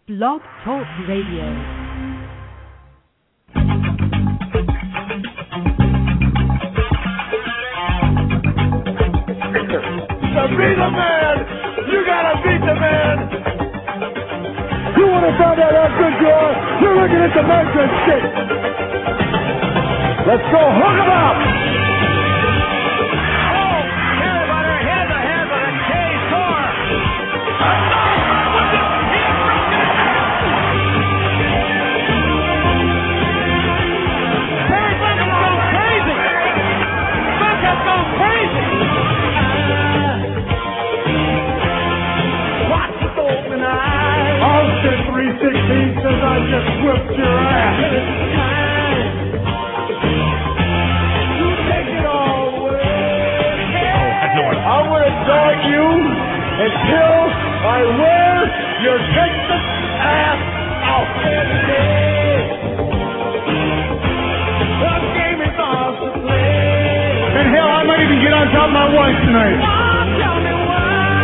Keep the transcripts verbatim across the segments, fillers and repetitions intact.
Blog Talk Radio. To be the man, you gotta beat the man. You want to find out how good you are? You're looking at the measuring stick. Let's go, hook 'em up. Oh, everybody, head to head with a K-Tor. Terry Funk has gone crazy. Funk has gone crazy. Austin three sixteen says I just whipped your ass. You take it all away. I'm going to dog you until I wear your Texas ass out. The game is off to play. And hell, I might even get on top of my wife tonight. Oh, tell me why.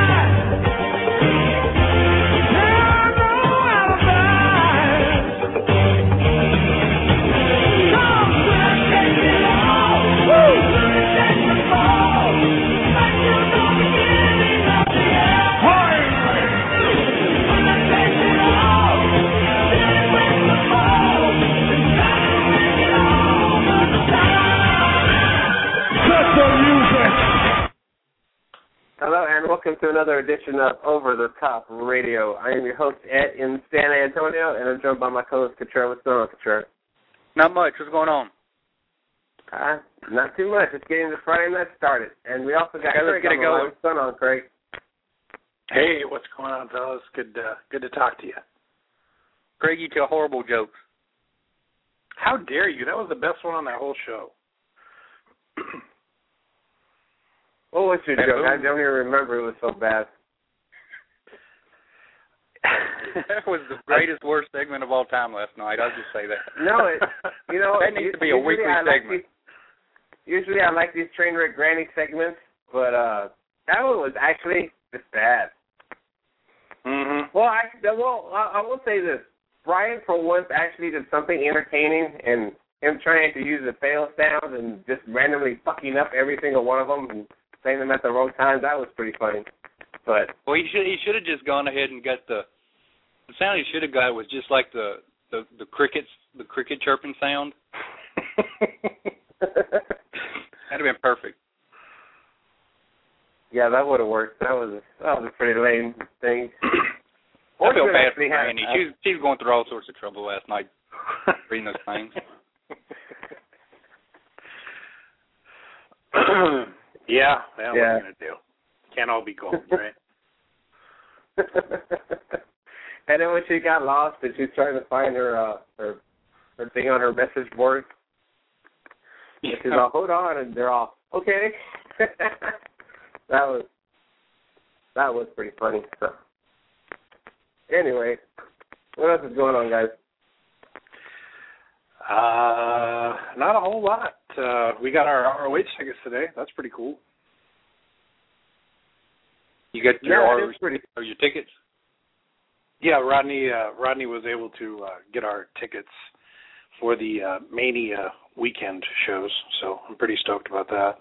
Hello and welcome to another edition of Over the Top Radio. I am your host, Ed, in San Antonio, and I'm joined by my co-host, Cottrell. What's going on, Cottrell? Not much. What's going on? Uh, not too much. It's getting the Friday night started. And we also got okay, Craig on the line. What's going on, Craig? Hey, what's going on, fellas? Good, uh, good to talk to you. Craig, you tell horrible jokes. How dare you? That was the best one on that whole show. What was your joke? I don't even remember. It was so bad. That was the greatest, worst segment of all time last night. I'll just say that. No, it, you know, that needs to be a weekly I like segment. These, usually I like these train wreck granny segments, but uh, that one was actually just bad. Mm-hmm. Well, I well I, I will say this: Brian, for once, actually did something entertaining, and him trying to use the fail sounds and just randomly fucking up every single one of them and saying them at the wrong times. That was pretty funny. But well, he should he should have just gone ahead and got the the sound he should have got was just like the the, the crickets the cricket chirping sound. That'd have been perfect. Yeah, that would have worked. That was a, that was a pretty lame thing. I feel bad for Randy. She's she's going through all sorts of trouble last night reading those things. Yeah, well, yeah. What are you going to do? Can't all be gold, right? And then when she got lost and she's trying to find her uh, her, her thing on her message board, yeah. She's all, hold on, and they're all, okay. that was that was pretty funny. So, anyway, what else is going on, guys? Uh, not a whole lot. Uh, we got our R O H tickets today. That's pretty cool. You got your yeah, R O H pretty... or your tickets? Yeah, Rodney. Uh, Rodney was able to uh, get our tickets for the uh, Mania weekend shows, so I'm pretty stoked about that.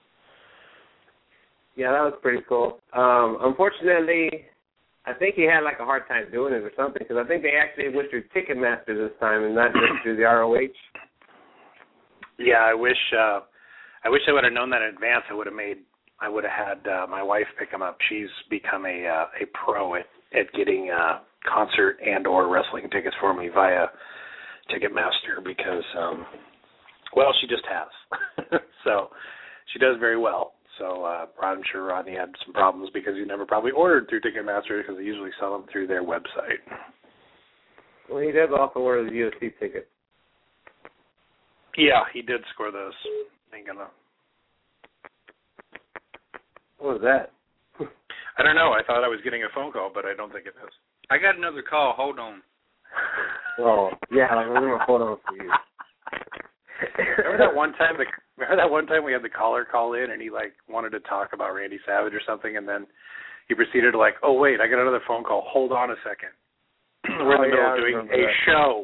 Yeah, that was pretty cool. Um, unfortunately, I think he had like a hard time doing it or something, because I think they actually went through Ticketmaster this time and not just through the R O H. Yeah, I wish uh, I wish I would have known that in advance. I would have made I would have had uh, my wife pick him up. She's become a uh, a pro at at getting uh, concert and or wrestling tickets for me via Ticketmaster because um, well, she just has. So she does very well. So uh, I'm sure Rodney had some problems because he never probably ordered through Ticketmaster because they usually sell them through their website. Well, he does also order the U F C ticket. Yeah, he did score those. Ain't gonna. What was that? I don't know. I thought I was getting a phone call, but I don't think it is. I got another call. Hold on. Oh, yeah, I'm going to hold on for you. Remember that one time? The, remember that one time we had the caller call in, and he like wanted to talk about Randy Savage or something, and then he proceeded to like, oh wait, I got another phone call. Hold on a second. We're in Oh, the middle yeah, of I doing remember a that. show.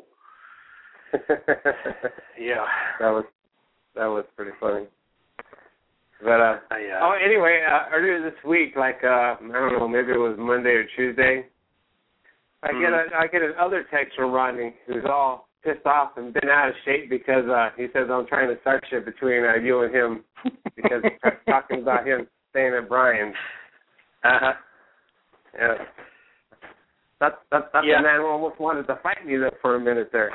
Yeah. That was that was pretty funny. But uh, I, uh oh, anyway, uh, earlier this week, like uh, I don't know, maybe it was Monday or Tuesday, I mm-hmm. get a I get another text from Rodney who's all pissed off and been out of shape because uh, he says I'm trying to start shit between uh, you and him because he's talking about him staying at Brian's. Uh huh. Yeah. That that that Yeah. the man almost wanted to fight me there for a minute there.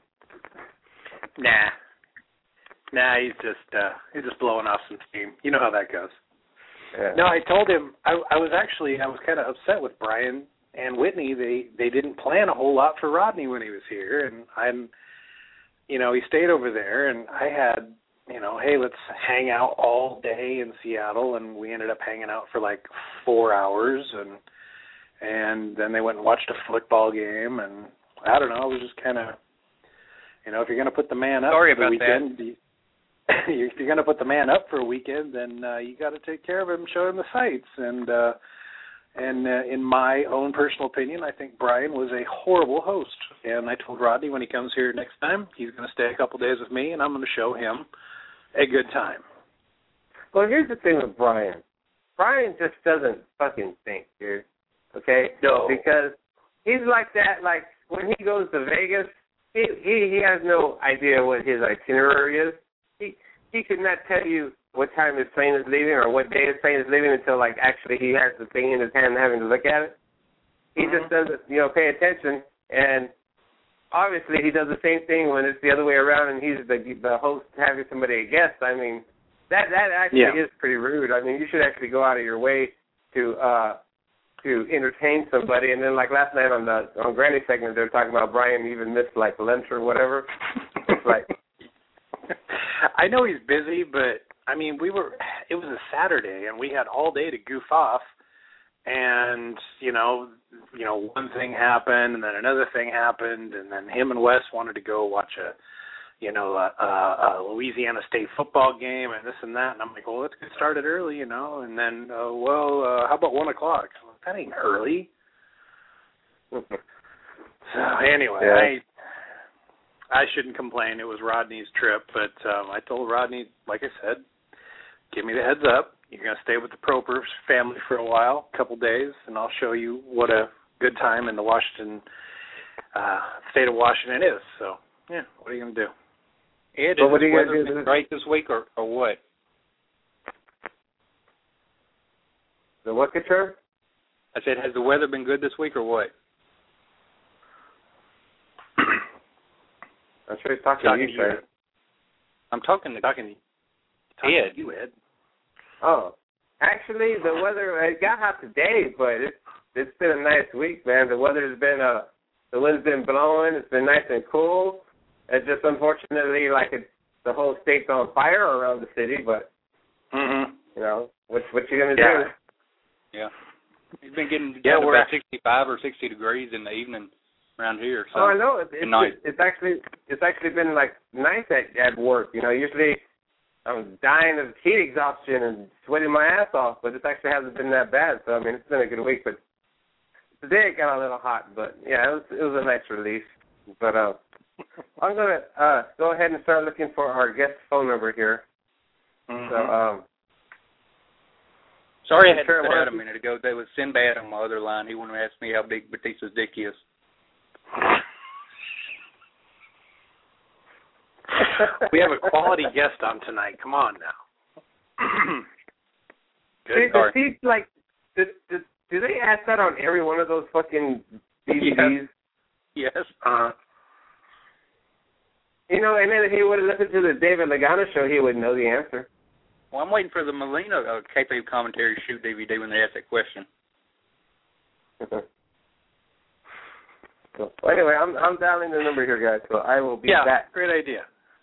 Nah. Nah, he's just uh he's just blowing off some steam. You know how that goes. Yeah. No, I told him I I was actually I was kinda upset with Brian and Whitney. They they didn't plan a whole lot for Rodney when he was here, and I'm you know, he stayed over there and I had, you know, hey, let's hang out all day in Seattle, and we ended up hanging out for like four hours and and then they went and watched a football game, and I don't know, it was just kinda, you know, if you're going to put the man up Sorry for the about weekend, you, if you're going to put the man up for a weekend, then uh, you got to take care of him, show him the sights. And uh, and uh, in my own personal opinion, I think Brian was a horrible host. And I told Rodney when he comes here next time, he's going to stay a couple days with me, and I'm going to show him a good time. Well, here's the thing with Brian. Brian just doesn't fucking think, dude. Okay? No. Because he's like that, like, when he goes to Vegas, he he, he has no idea what his itinerary is. He he could not tell you what time his plane is leaving or what day his plane is leaving until, like, actually he has the thing in his hand and having to look at it. He Mm-hmm. just doesn't, you know, pay attention. And obviously he does the same thing when it's the other way around and he's the the host having somebody a guest. I mean, that that actually Yeah. is pretty rude. I mean, you should actually go out of your way to uh, to entertain somebody. And then, like last night on the on Granny segment, they were talking about Brian even missed like lunch or whatever. It's like, I know he's busy, but I mean, we were. It was a Saturday, and we had all day to goof off. And you know, you know, one thing happened, and then another thing happened, and then him and Wes wanted to go watch a, you know, a, a, a Louisiana State football game, and this and that. And I'm like, well, let's get started early, you know. And then, uh, well, uh, how about one o'clock? I'm like, that ain't early. So anyway, Yeah. I. I shouldn't complain. It was Rodney's trip, but um, I told Rodney, like I said, give me the heads up. You're going to stay with the Proper family for a while, a couple days, and I'll show you what a good time in the Washington, uh, state of Washington is. So, yeah, what are you going to do? Ed, Well, is what are the you gonna weather do been this- great this week or, or what? the what, Couture? I said, has the weather been good this week or what? I'm sure he's talking, Talking to you, Trey. I'm talking to Talking to talking Ed. to you, Ed. Oh, actually, the weather, it got hot today, but it's it's been a nice week, man. The weather's been, uh, the wind's been blowing. It's been nice and cool. It's just unfortunately like it, the whole state's on fire around the city, but, Mm-hmm. you know, what what you going to Yeah. Yeah. It's been getting Yeah, down to we're- about sixty-five or sixty degrees in the evening around here. do? So Oh, I know. It's, it's, nice. it's actually it's actually been, like, nice at, at work. You know, usually I'm dying of heat exhaustion and sweating my ass off, but it actually hasn't been that bad. So, I mean, it's been a good week, but today it got a little hot, but yeah, it was it was a nice relief. But uh, I'm gonna uh, go ahead and start looking for our guest phone number here. Mm-hmm. So um, Sorry I had Sure, to cut why out a don't you- minute ago. There was Sinbad on my other line. He wanted to ask me how big Batista's dick is. We have a quality guest on tonight. Come on now. see, Good. does he, like, do, do, do they ask that on every one of those fucking D V Ds? Yes. Uh, you know, and then if he would have listened to the David Lagana show, he would know the answer. Well, I'm waiting for the Molina uh, K P commentary shoot D V D when they ask that question. So, well, anyway, I'm I'm dialing the number here, guys. So I will be Yeah, back. great idea.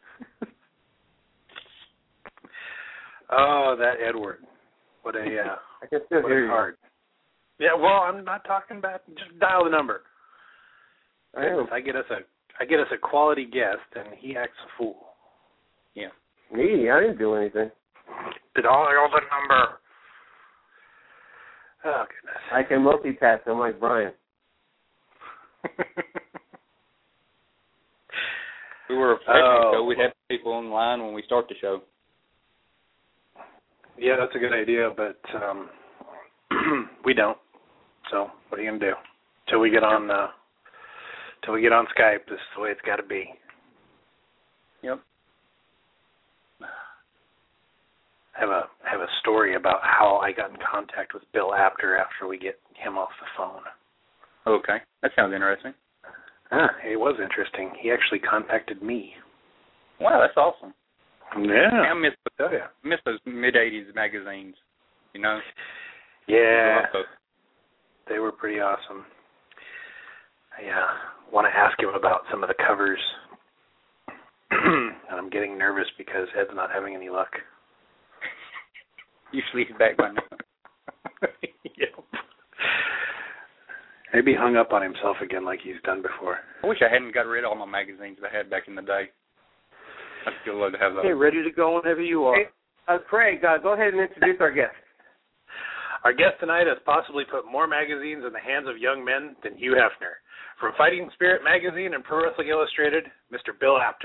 Oh, that Edward. What a uh, I can still what hear a you. card. Yeah, well, I'm not talking about. Just dial the number. I am. I get us a I get us a quality guest, and he acts a fool. Yeah. Me? I didn't do anything. Dial the number. Oh goodness. I can multitask. I'm like Brian. We were a freshman Oh. show. We'd have people in line when we start the show. Yeah, that's a good idea, but um, we don't. So what are you gonna do? Till we get on, uh, till we get on Skype, this is the way it's got to be. Yep. I have a have a story about how I got in contact with Bill Apter after we get him off the phone. Okay, that sounds interesting. Ah, it was interesting. He actually contacted me. Wow, that's awesome. Yeah. I miss, Oh, yeah. miss those mid-eighties magazines, you know? Yeah. They were pretty awesome. I uh, want to ask him about some of the covers. And I'm getting nervous because Ed's not having any luck. Usually he's back by now. Yep. Maybe hung up on himself again like he's done before. I wish I hadn't got rid of all my magazines that I had back in the day. I'd still love to have those. Okay, ready to go whenever you are. Hey, uh, Craig, uh, go ahead and introduce our guest. Our guest tonight has possibly put more magazines in the hands of young men than Hugh Hefner. From Fighting Spirit magazine and Pro Wrestling Illustrated, Mister Bill Apter.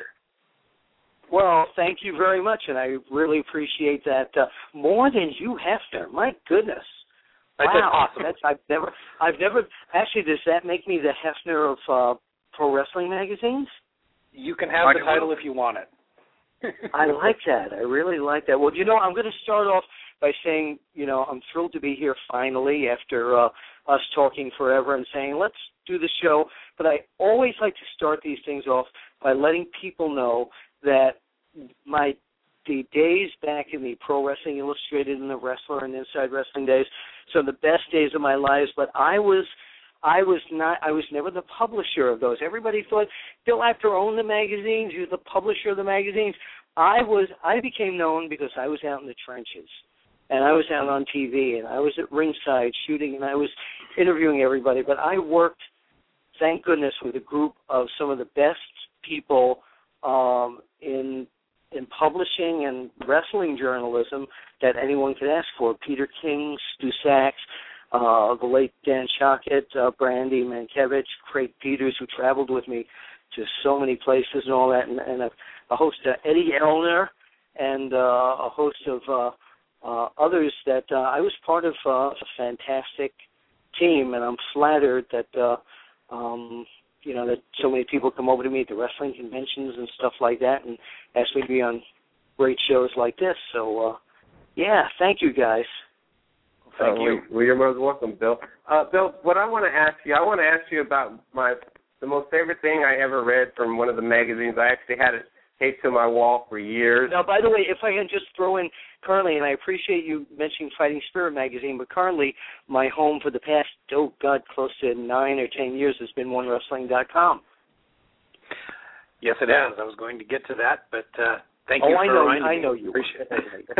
Well, thank you very much, and I really appreciate that. Uh, more than Hugh Hefner, my goodness. That's wow, awesome. That's, I've never, I've never. Actually, does that make me the Hefner of uh, pro wrestling magazines? You can have the title if you want it. I like that. I really like that. Well, you know, I'm going to start off by saying, you know, I'm thrilled to be here finally after uh, us talking forever and saying, let's do the show. But I always like to start these things off by letting people know that my the days back in the Pro Wrestling Illustrated and the Wrestler and Inside Wrestling days, so the best days of my lives, but I was I was not I was never the publisher of those. Everybody thought Bill Apter owned the magazines, he was the publisher of the magazines. I was I became known because I was out in the trenches. And I was out on T V and I was at ringside shooting and I was interviewing everybody, but I worked, thank goodness, with a group of some of the best people um, in in publishing and wrestling journalism that anyone could ask for. Peter King, Stu Sachs, uh, the late Dan Shockett, uh, Brandy Mankiewicz, Craig Peters, who traveled with me to so many places and all that, and, and a, a host, uh, Eddie Elner, and uh, a host of uh, uh, others that uh, I was part of uh, a fantastic team, and I'm flattered that uh, um, you know, that so many people come over to me at the wrestling conventions and stuff like that and ask me to be on great shows like this. So, uh, yeah, thank you, guys. Thank uh, you. Well, you're most welcome, Bill. Uh, Bill, what I want to ask you, I want to ask you about my the most favorite thing I ever read from one of the magazines. I actually had it taped to my wall for years. Now, by the way, if I can just throw in currently, and I appreciate you mentioning Fighting Spirit magazine, but currently my home for the past, oh, God, close to nine or ten years has been one wrestling dot com. Yes, it has. I was going to get to that, but uh, thank oh, you I for know, reminding I me. know you. Appreciate it.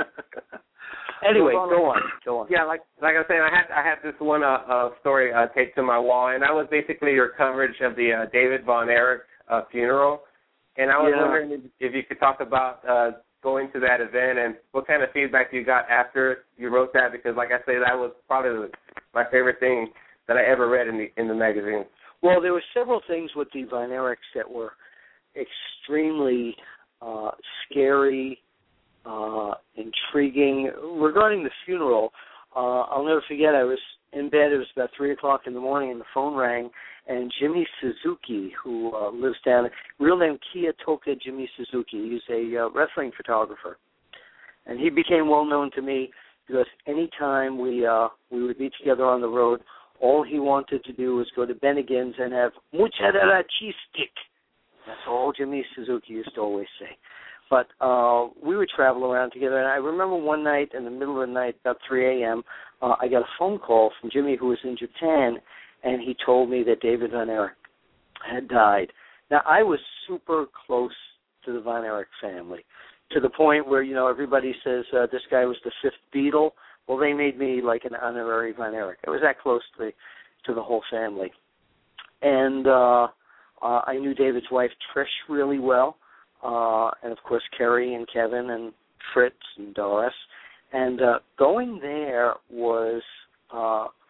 Anyway, Well, go on, go on. Yeah, like like I was saying, I had I had this one uh, uh, story uh, taped to my wall, and that was basically your coverage of the uh, David Von Erich uh, funeral. And I was Yeah. wondering if, if you could talk about uh, going to that event and what kind of feedback you got after you wrote that, because, like I say, that was probably my favorite thing that I ever read in the in the magazine. Well, there were several things with the Von Erichs that were extremely uh, scary, uh, intriguing. Regarding the funeral, uh, I'll never forget, I was in bed. It was about three o'clock in the morning, and the phone rang, and Jimmy Suzuki, who uh, lives down, real name Kiyatoka Jimmy Suzuki, he's a uh, wrestling photographer. And he became well known to me because any time we, uh, we would be together on the road, all he wanted to do was go to Bennigan's and have mozzarella cheese stick. That's all Jimmy Suzuki used to always say. But uh, we would travel around together, and I remember one night in the middle of the night, about three a.m., uh, I got a phone call from Jimmy, who was in Japan, and he told me that David Von Erich had died. Now, I was super close to the Von Erich family, to the point where, you know, everybody says uh, this guy was the fifth Beatle. Well, they made me like an honorary Von Erich. I was that close to the, to the whole family. And uh, uh, I knew David's wife, Trish, really well, uh, and, of course, Kerry and Kevin and Fritz and Doris. And uh, going there was uh,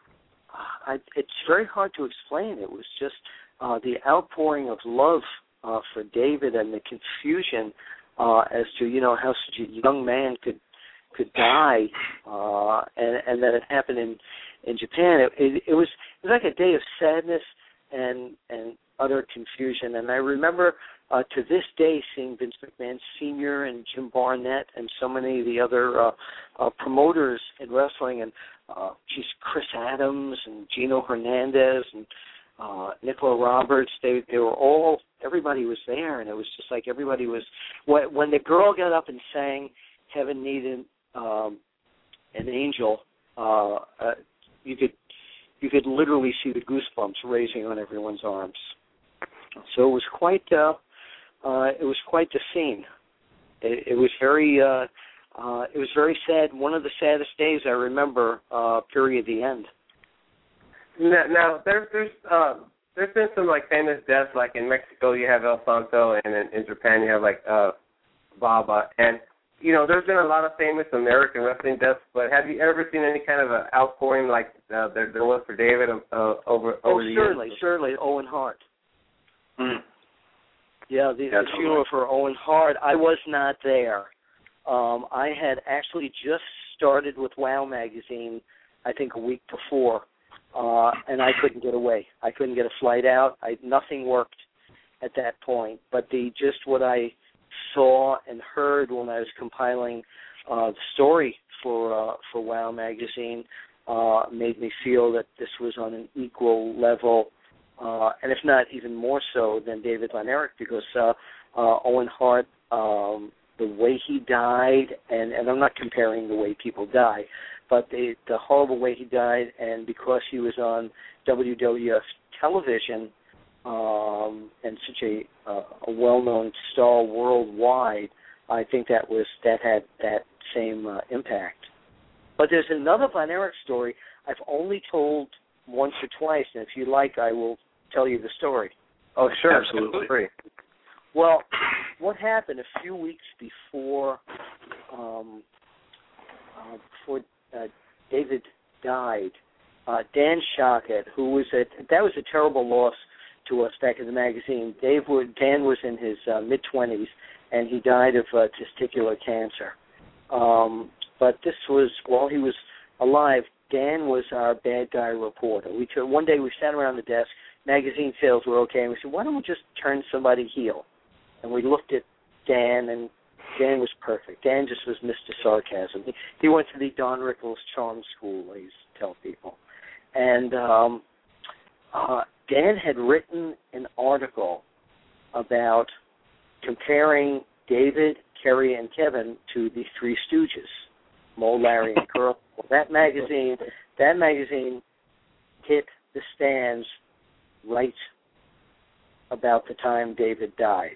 I, it's very hard to explain. It was just uh, the outpouring of love uh, for David and the confusion uh, as to, you know, how such a young man could could die, uh, and, and that it happened in, in Japan. It, it, it was it was like a day of sadness and and utter confusion. And I remember uh, to this day seeing Vince McMahon Senior and Jim Barnett and so many of the other uh, uh, promoters in wrestling, and uh, geez, Chris Adams and Gino Hernandez and uh, Nicola Roberts. They they were all, everybody was there, and it was just like everybody was. When, when the girl got up and sang "Heaven Needed um, an Angel," uh, uh, you could you could literally see the goosebumps raising on everyone's arms. So it was quite uh, uh, it was quite the scene. It, it was very uh, uh, it was very sad. One of the saddest days I remember. Uh, period. The end. Now, now there's there's uh, there's been some like famous deaths. Like in Mexico, you have El Santo, and in, in Japan, you have like uh, Baba. And you know, there's been a lot of famous American wrestling deaths. But have you ever seen any kind of an outpouring like uh, there, there was for David uh, over over oh, the certainly, years? certainly, Owen Hart. Mm. Yeah, the, yeah, the funeral for Owen Hart. I was not there. Um, I had actually just started with WOW magazine, I think a week before, uh, and I couldn't get away. I couldn't get a flight out. I, nothing worked at that point. But the just what I saw and heard when I was compiling uh, the story for uh, for WOW magazine uh, made me feel that this was on an equal level. Uh, and if not even more so than David Von Erich, because uh, uh, Owen Hart, um, the way he died, and, and I'm not comparing the way people die, but the, the horrible way he died, and because he was on W W F television um, and such a, uh, a well-known star worldwide, I think that was that had that same uh, impact. But there's another Von Erich story I've only told once or twice, and if you like, I will tell you the story. Oh, sure. Absolutely. Free. Well, what happened a few weeks before um, uh, before uh, David died, uh, Dan Shockett, who was a, that was a terrible loss to us back in the magazine. Dave would, Dan was in his uh, mid-twenties, and he died of uh, testicular cancer. Um, but this was, while he was alive, Dan was our bad guy reporter. We took, one day we sat around the desk, magazine sales were okay, and we said, why don't we just turn somebody heel? And we looked at Dan, and Dan was perfect. Dan just was Mister Sarcasm. He, he went to the Don Rickles Charm School, I used to tell people. And um, uh, Dan had written an article about comparing David, Kerry, and Kevin to the Three Stooges, Moe, Larry, and Curl. Well, that magazine, that magazine hit the stands right about the time David died.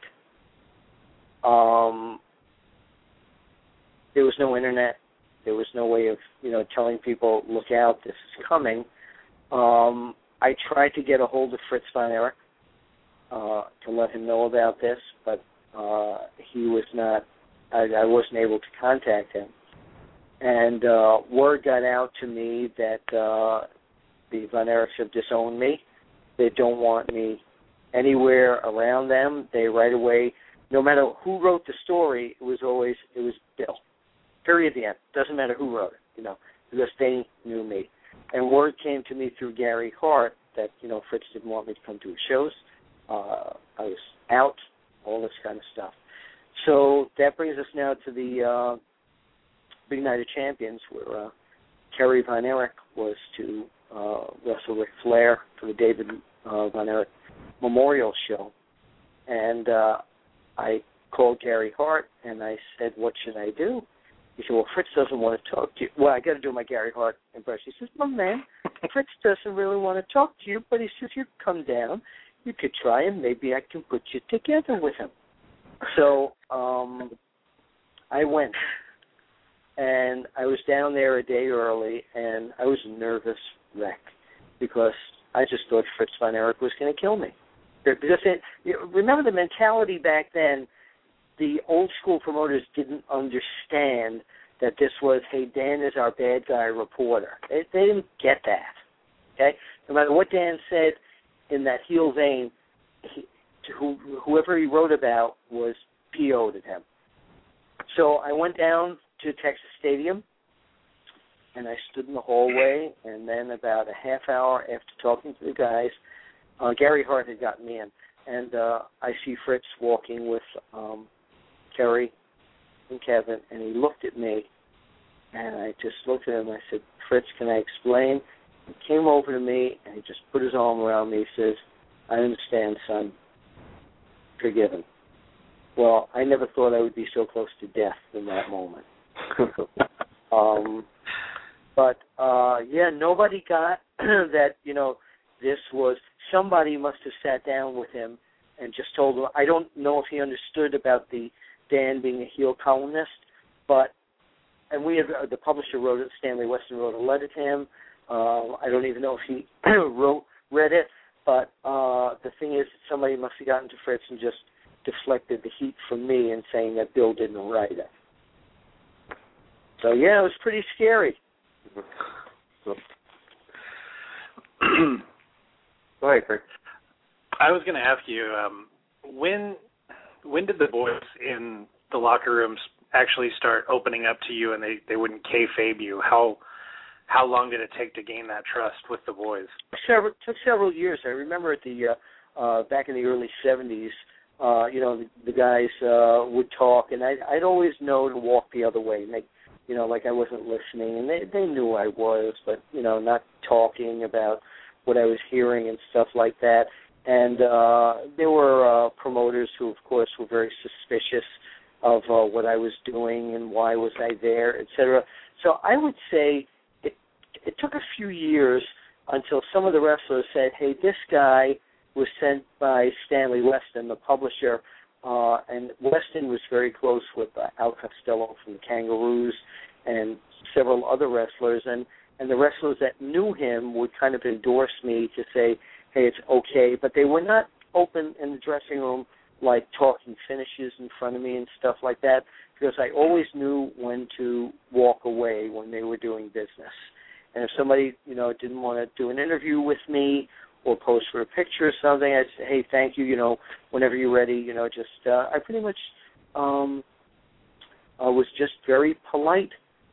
Um, there was no internet. There was no way of, you know, telling people, look out, this is coming. Um, I tried to get a hold of Fritz Von Erich uh, to let him know about this, but uh, he was not, I, I wasn't able to contact him. And uh, word got out to me that uh, the Von Erichs have disowned me. They don't want me anywhere around them. They right away, no matter who wrote the story, it was always, it was Bill. Period, the end. Doesn't matter who wrote it, you know, because they knew me. And word came to me through Gary Hart that, you know, Fritz didn't want me to come to his shows. Uh, I was out, all this kind of stuff. So that brings us now to the uh, Big Night of Champions, where uh, Kerry Von Erich was to uh, wrestle Ric Flair for the David uh, Von Erich Memorial Show. And uh, I called Gary Hart, and I said, what should I do? He said, well, Fritz doesn't want to talk to you. Well, I got to do my Gary Hart impression. He says, well, man, Fritz doesn't really want to talk to you, but he says, you come down, you could try him, maybe I can put you together with him. So um, I went, and I was down there a day early, and I was a nervous wreck because I just thought Fritz Von Erich was going to kill me. Because it, you know, remember the mentality back then, the old school promoters didn't understand that this was, hey, Dan is our bad guy reporter. They, they didn't get that. Okay? No matter what Dan said in that heel vein, he, to who, whoever he wrote about was P O'd at him. So I went down to Texas Stadium, and I stood in the hallway, and then about a half hour after talking to the guys, uh, Gary Hart had gotten me in, and uh, I see Fritz walking with um, Kerry and Kevin, and he looked at me, and I just looked at him, and I said, Fritz, can I explain? He came over to me, and he just put his arm around me. He says, I understand, son. Forgiven. Well, I never thought I would be so close to death in that moment. um, but, uh, yeah, nobody got that, you know, this was, somebody must have sat down with him and just told him, I don't know if he understood about the Dan being a heel columnist, but, and we have, uh, the publisher wrote it, Stanley Weston wrote a letter to him. Uh, I don't even know if he wrote, read it, but uh, the thing is, somebody must have gotten to Fritz and just deflected the heat from me and saying that Bill didn't write it. So, yeah, it was pretty scary. Go ahead, Chris. I was going to ask you, um, when when did the boys in the locker rooms actually start opening up to you and they, they wouldn't kayfabe you? How how long did it take to gain that trust with the boys? Several, took several years. I remember at the uh, uh, back in the early seventies, uh, you know, the, the guys uh, would talk, and I'd, I'd always know to walk the other way, make, you know, like I wasn't listening, and they they knew I was, but, you know, not talking about what I was hearing and stuff like that. And uh, there were uh, promoters who, of course, were very suspicious of uh, what I was doing and why was I there, et cetera. So I would say it, it took a few years until some of the wrestlers said, hey, this guy was sent by Stanley Weston, the publisher, uh, and Weston was very close with uh, Al Costello from the Kangaroos and several other wrestlers, and, and the wrestlers that knew him would kind of endorse me to say, hey, it's okay, but they were not open in the dressing room like talking finishes in front of me and stuff like that, because I always knew when to walk away when they were doing business. And if somebody, you know, didn't want to do an interview with me or post for a picture or something, I'd say, hey, thank you, you know, whenever you're ready, you know, just, uh, I pretty much um, uh, was just very polite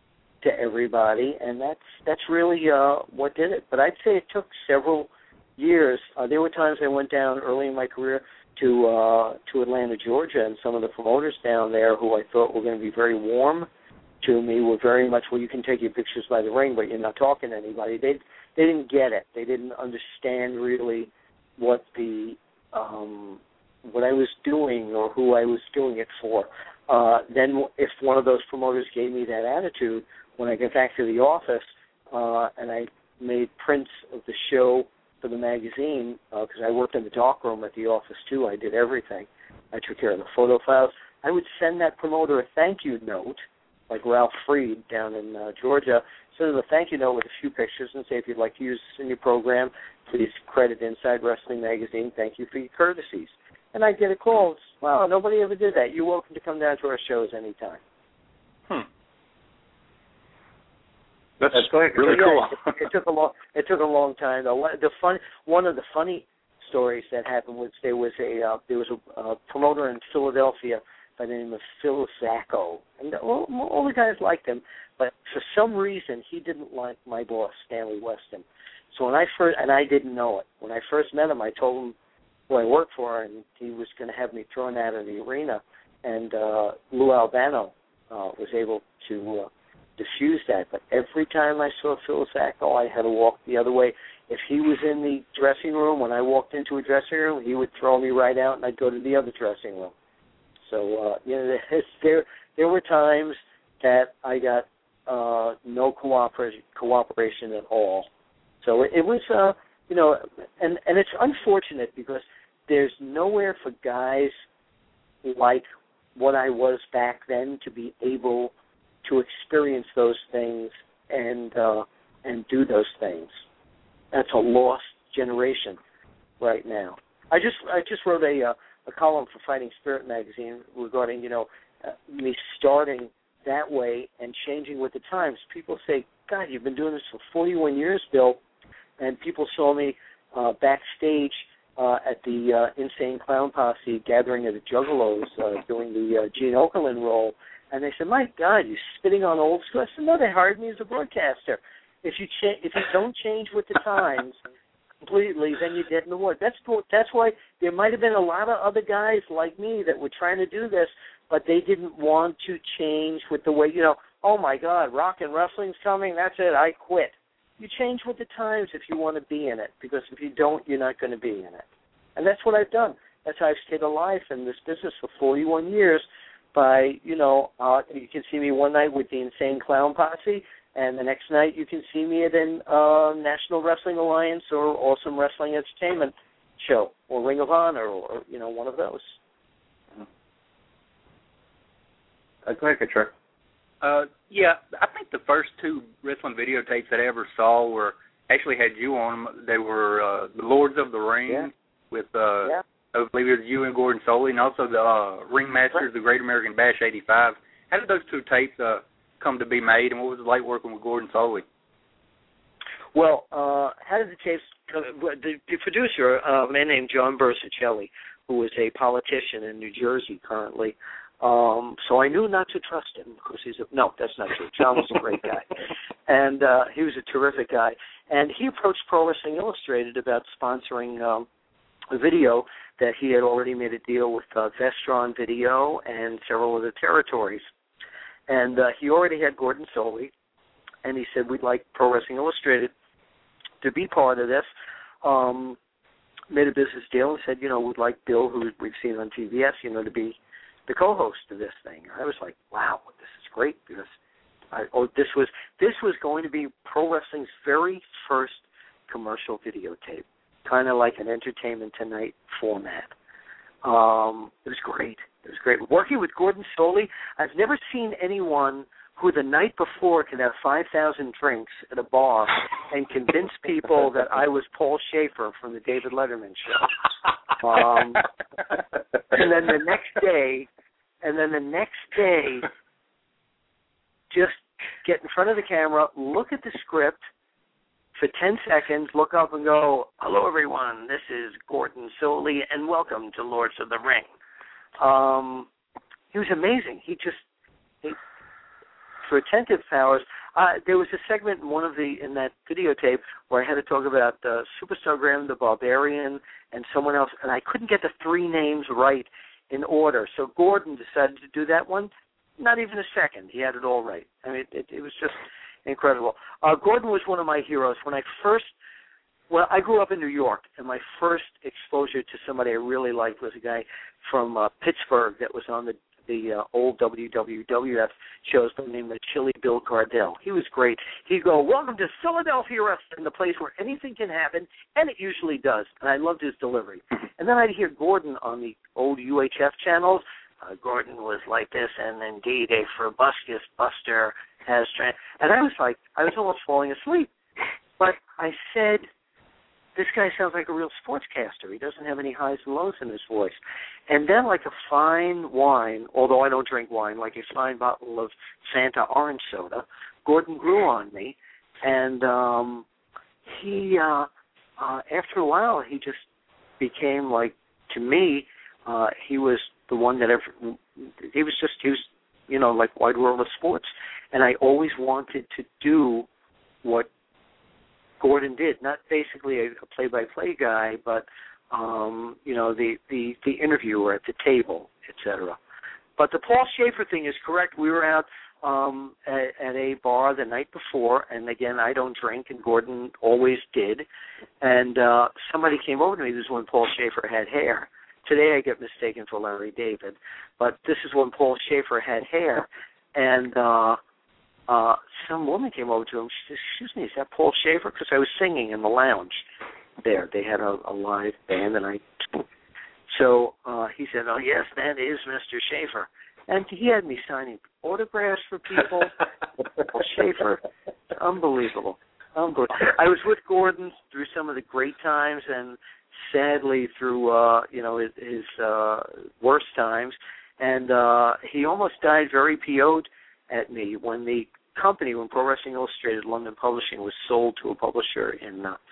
to everybody, and that's that's really uh, what did it. But I'd say it took several years. Uh, there were times I went down early in my career to uh, to Atlanta, Georgia, and some of the promoters down there who I thought were going to be very warm to me were very much, well, you can take your pictures by the ring, but you're not talking to anybody. They they didn't get it. They didn't understand really what the um, what I was doing or who I was doing it for. Uh, then if one of those promoters gave me that attitude, when I get back to the office uh, and I made prints of the show for the magazine, because uh, I worked in the darkroom at the office too. I did everything. I took care of the photo files. I would send that promoter a thank you note, like Ralph Freed down in uh, Georgia, send them a thank you note with a few pictures and say, if you'd like to use this in your program, please credit Inside Wrestling Magazine. Thank you for your courtesies. And I'd get a call. Wow, nobody ever did that. You're welcome to come down to our shows anytime. Hmm. That's, That's great. really so, yeah, cool. it, it took a long. It took a long time though. The fun, one of the funny stories that happened was there was a uh, there was a uh, promoter in Philadelphia by the name of Phil Zacco, and all, all the guys liked him, but for some reason he didn't like my boss Stanley Weston. So when I first, and I didn't know it, when I first met him, I told him who I worked for, and he was going to have me thrown out of the arena, and uh, Lou Albano uh, was able to. Uh, diffuse that, but every time I saw Phil Zacco, I had to walk the other way. If he was in the dressing room, when I walked into a dressing room, he would throw me right out, and I'd go to the other dressing room. So, uh, you know, there there were times that I got uh, no cooperation cooperation at all. So it, it was, uh, you know, and and it's unfortunate because there's nowhere for guys like what I was back then to be able to experience those things and uh, and do those things. That's a lost generation right now. I just I just wrote a uh, a column for Fighting Spirit magazine regarding you know uh, me starting that way and changing with the times. People say, God, you've been doing this for forty-one years, Bill. and people saw me uh, backstage uh, at the uh, Insane Clown Posse gathering at the Juggalos uh, doing the uh, Gene Okerlund role, and they said, "My God, you're spitting on old school." I said, "No, they hired me as a broadcaster. If you cha- if you don't change with the times completely, then you're dead in the water." That's that's why there might have been a lot of other guys like me that were trying to do this, but they didn't want to change with the way, you know, oh, my God, rock and wrestling's coming, that's it, I quit. You change with the times if you want to be in it, because if you don't, you're not going to be in it. And that's what I've done. That's how I've stayed alive in this business for forty-one years by, you know, uh, you can see me one night with the Insane Clown Posse, and the next night you can see me at an uh, National Wrestling Alliance or Awesome Wrestling Entertainment show or Ring of Honor or, you know, one of those. Uh, go ahead, Katra. Uh, yeah, I think the first two wrestling videotapes that I ever saw were actually had you on them. They were uh, the Lords of the Ring yeah. with, uh, yeah. I believe it was you and Gordon Solie, and also the uh, Ringmasters, the Great American Bash eighty-five. How did those two tapes uh, come to be made, and what was it like working with Gordon Solie? Well, uh, how did the tapes come? The, the producer, a man named John Bersicelli, who is a politician in New Jersey currently, Um, so I knew not to trust him because he's a, no, that's not true. John was a great guy, and uh, he was a terrific guy. And he approached Pro Wrestling Illustrated about sponsoring um, a video that he had already made a deal with uh, Vestron Video and several other territories. And uh, he already had Gordon Solie, and he said, "We'd like Pro Wrestling Illustrated to be part of this." Um, made a business deal and said, you know, we'd like Bill, who we've seen on T V S, you know, to be the co-host of this thing. I was like, wow, this is great, because I, oh, this was this was going to be Pro Wrestling's very first commercial videotape, kind of like an Entertainment Tonight format. Um, it was great. It was great. Working with Gordon Solie, I've never seen anyone who the night before can have five thousand drinks at a bar and convince people that I was Paul Schaefer from the David Letterman show. Um, and then the next day, and then the next day, just get in front of the camera, look at the script for ten seconds, look up and go, "Hello, everyone. This is Gordon Solie, and welcome to Lords of the Ring." Um, he was amazing. He just, he, for attentive powers, uh, there was a segment in one of the in that videotape where I had to talk about uh, Superstar Graham the Barbarian and someone else, and I couldn't get the three names right in order. So Gordon decided to do that one. Not even a second. He had it all right. I mean, it, it was just incredible. Uh, Gordon was one of my heroes. When I first, well, I grew up in New York, and my first exposure to somebody I really liked was a guy from uh, Pittsburgh that was on the the uh, old W W W F shows by the name of Chili Bill Cardell. He was great. He'd go, "Welcome to Philadelphia Wrestling, the place where anything can happen," and it usually does. And I loved his delivery. And then I'd hear Gordon on the old U H F channels. Uh, Gordon was like this, and indeed a proboscis buster has... Tra-. And I was like, I was almost falling asleep. But I said, this guy sounds like a real sportscaster. He doesn't have any highs and lows in his voice. And then like a fine wine, although I don't drink wine, like a fine bottle of Fanta orange soda, Gordon grew on me. And um, he, uh, uh, after a while, he just became like, to me, uh, he was the one that ever, he was just, he was, you know, like Wide World of Sports. And I always wanted to do what Gordon did, not basically a, a play-by-play guy, but, um, you know, the, the, the interviewer at the table, et cetera. But the Paul Schaefer thing is correct. We were out um, at, at a bar the night before, and again, I don't drink, and Gordon always did. And uh, somebody came over to me. This is when Paul Schaefer had hair. Today I get mistaken for Larry David, but this is when Paul Schaefer had hair. And uh, uh, some woman came over to him. She said, "Excuse me, is that Paul Schaefer?" Because I was singing in the lounge there. They had a, a live band, and I... So uh, he said, "Oh, yes, that is Mister Schaefer." And he had me signing autographs for people. Paul Schaefer, unbelievable. unbelievable. I was with Gordon through some of the great times and sadly through, uh, you know, his, his uh, worst times. And uh, he almost died very P O'd at me when the company, when Pro Wrestling Illustrated London Publishing was sold to a publisher in uh,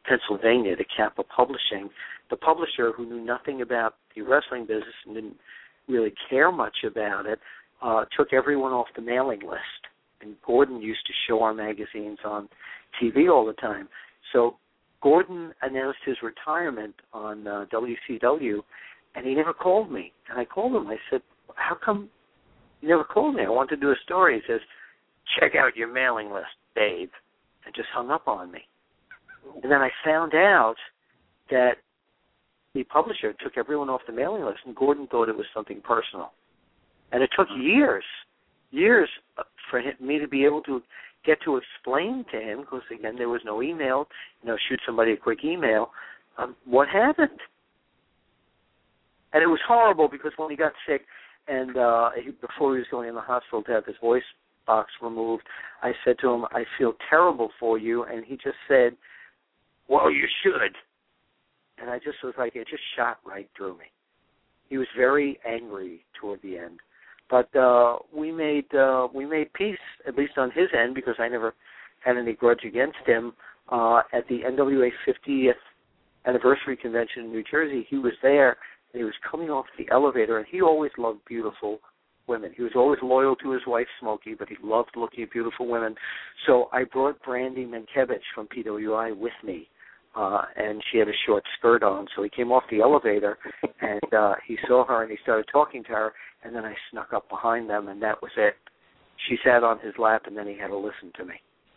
Pennsylvania, to Kappa Publishing. The publisher, who knew nothing about the wrestling business and didn't really care much about it, uh, took everyone off the mailing list. And Gordon used to show our magazines on T V all the time. So Gordon announced his retirement on uh, W C W, and he never called me. And I called him. I said, how come you never called me? I want to do a story. He says, check out your mailing list, Dave, and just hung up on me. And then I found out that the publisher took everyone off the mailing list, and Gordon thought it was something personal. And it took years, years for him, me to be able to get to explain to him, because, again, there was no email, you know, shoot somebody a quick email, um, what happened. And it was horrible, because when he got sick and uh, he, before he was going in the hospital to have his voice box removed, I said to him, I feel terrible for you. And he just said, well, you should. And I just was like, it just shot right through me. He was very angry toward the end. But uh, we made uh, we made peace, at least on his end, because I never had any grudge against him. Uh, at the N W A fiftieth anniversary convention in New Jersey, he was there, and he was coming off the elevator, and he always loved beautiful women. He was always loyal to his wife, Smokey, but he loved looking at beautiful women. So I brought Brandy Mankiewicz from P W I with me. Uh, and she had a short skirt on, so he came off the elevator, and uh, he saw her, and he started talking to her, and then I snuck up behind them, and that was it. She sat on his lap, and then he had to listen to me.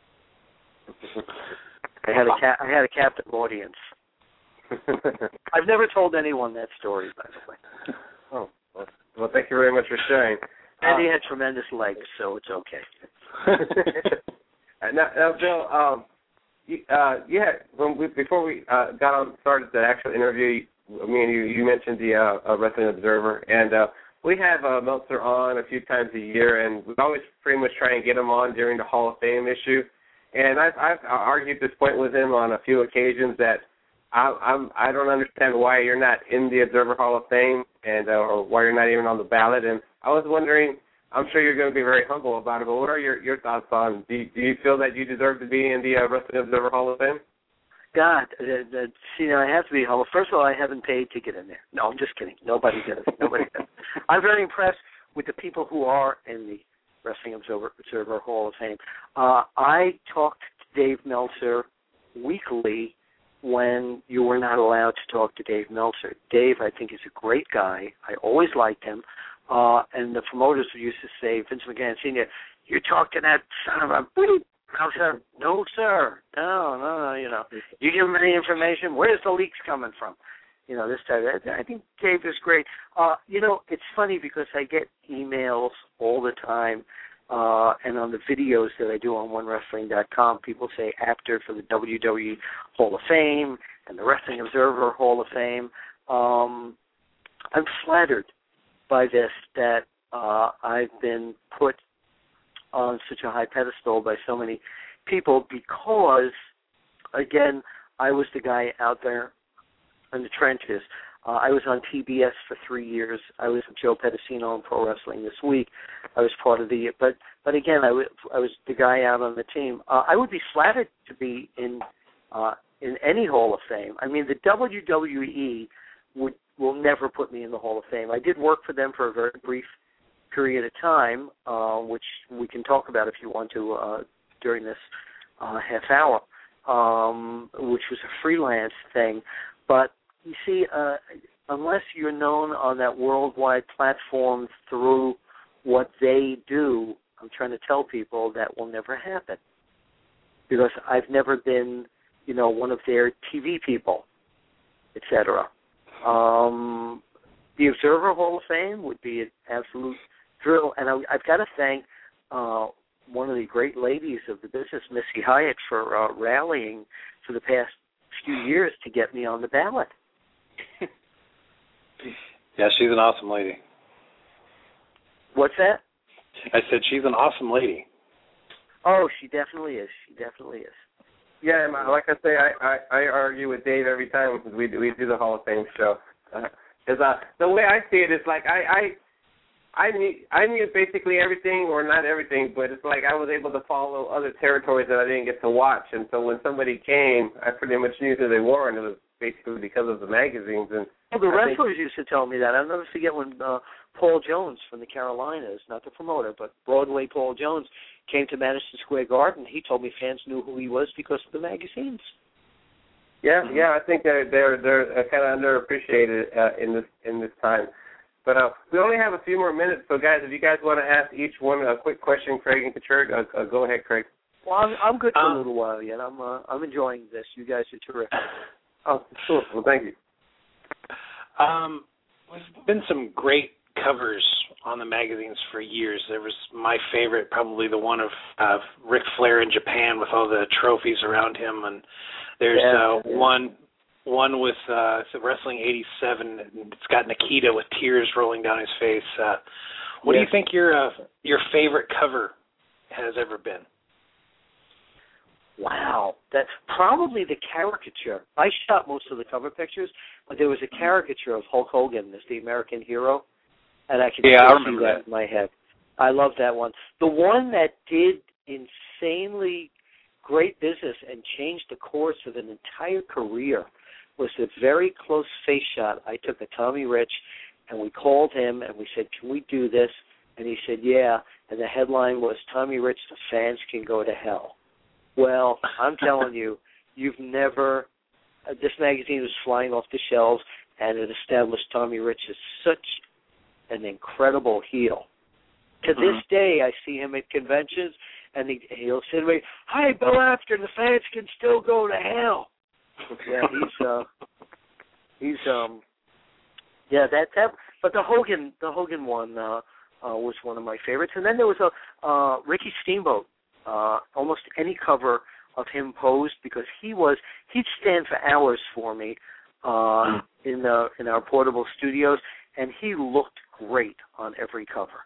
I had a ca- I had a captive audience. I've never told anyone that story, by the way. Oh, well, well thank you very much for sharing. And uh, he had tremendous legs, so it's okay. now, now, Bill, um, you, uh, you had, when we, before we uh, got on started the actual interview, me and you, you mentioned the uh, uh, Wrestling Observer, and uh, we have uh, Meltzer on a few times a year, and we always pretty much try and get him on during the Hall of Fame issue. And I've, I've argued this point with him on a few occasions that I, I'm, I don't understand why you're not in the Observer Hall of Fame, and uh, or why you're not even on the ballot. And I was wondering, I'm sure you're going to be very humble about it, but what are your, your thoughts on, do you, do you feel that you deserve to be in the uh, Wrestling Observer Hall of Fame? God, uh, uh, see, now I have to be humble. First of all, I haven't paid to get in there. No, I'm just kidding. Nobody does. Nobody does. I'm very impressed with the people who are in the Wrestling Observer, Observer Hall of Fame. Uh, I talked to Dave Meltzer weekly when you were not allowed to talk to Dave Meltzer. Dave, I think, is a great guy. I always liked him. Uh, and the promoters used to say, Vince McMahon Senior, you talk to that son of a beep. Meltzer, no, sir. No, no, no, you know. You give him any information, where's the leaks coming from? You know, this type of, I think Dave is great. Uh, you know, it's funny because I get emails all the time, uh, and on the videos that I do on one wrestling dot com, people say actor for the W W E Hall of Fame and the Wrestling Observer Hall of Fame. Um, I'm flattered by this, that uh, I've been put on such a high pedestal by so many people because, again, I was the guy out there in the trenches. Uh, I was on T B S for three years. I was with Joe Pedicino in Pro Wrestling This Week. I was part of the, but but again, I, w- I was the guy out on the team. Uh, I would be flattered to be in uh, in any Hall of Fame. I mean, the W W E would will never put me in the Hall of Fame. I did work for them for a very brief period of time, uh, which we can talk about if you want to uh, during this uh, half hour, um, which was a freelance thing. But you see, uh, unless you're known on that worldwide platform through what they do, I'm trying to tell people that will never happen because I've never been, you know, one of their T V people, et cetera. Um, the Observer Hall of Fame would be an absolute thrill, and I, I've got to thank uh, one of the great ladies of the business, Missy Hyatt, for uh, rallying for the past few years to get me on the ballot. Yeah, she's an awesome lady. What's that? I said she's an awesome lady. Oh, she definitely is. She definitely is. Yeah, like I say, I, I, I argue with Dave every time because we do, we do the Hall of Fame show. Because uh, uh, the way I see it is like I, I I knew I knew basically everything, or not everything, but it's like I was able to follow other territories that I didn't get to watch. And so when somebody came, I pretty much knew who they were, and it was basically because of the magazines. And well, the I wrestlers think, used to tell me that. I'll never forget when uh, Paul Jones from the Carolinas, not the promoter, but Broadway Paul Jones, came to Madison Square Garden. He told me fans knew who he was because of the magazines. Yeah, yeah, I think they're they're they're kind of underappreciated uh, in this in this time. But uh, we only have a few more minutes, so guys, if you guys want to ask each one a quick question, Craig and Couture, uh, uh, go ahead, Craig. Well, I'm, I'm good for um, a little while yet. I'm uh, I'm enjoying this. You guys are terrific. Oh, cool. Well, thank you. Um, there's been some great covers on the magazines for years. There was my favorite, probably the one of uh, Ric Flair in Japan with all the trophies around him, and there's yeah, uh, yeah. one one with uh, it's Wrestling eighty-seven. And it's got Nikita with tears rolling down his face. Uh, what yeah. do you think your uh, your favorite cover has ever been? Wow, that's probably the caricature. I shot most of the cover pictures, but there was a caricature of Hulk Hogan as the American hero, and I can Yeah, still I remember see that that. in my head. I love that one. The one that did insanely great business and changed the course of an entire career was a very close face shot I took of Tommy Rich, and we called him and we said, can we do this? And he said, yeah, and the headline was, Tommy Rich, the fans can go to hell. Well, I'm telling you, you've never, uh, this magazine was flying off the shelves, and it established Tommy Rich as such an incredible heel. To Mm-hmm. this day, I see him at conventions, and he, he'll say to me, hi, Bill After, the fans can still go to hell. Yeah, he's, uh, he's, um, yeah, that, that, but the Hogan, the Hogan one uh, uh, was one of my favorites. And then there was a uh, Ricky Steamboat. Uh, almost any cover of him posed, because he was he'd stand for hours for me uh, in the in our portable studios, and he looked great on every cover.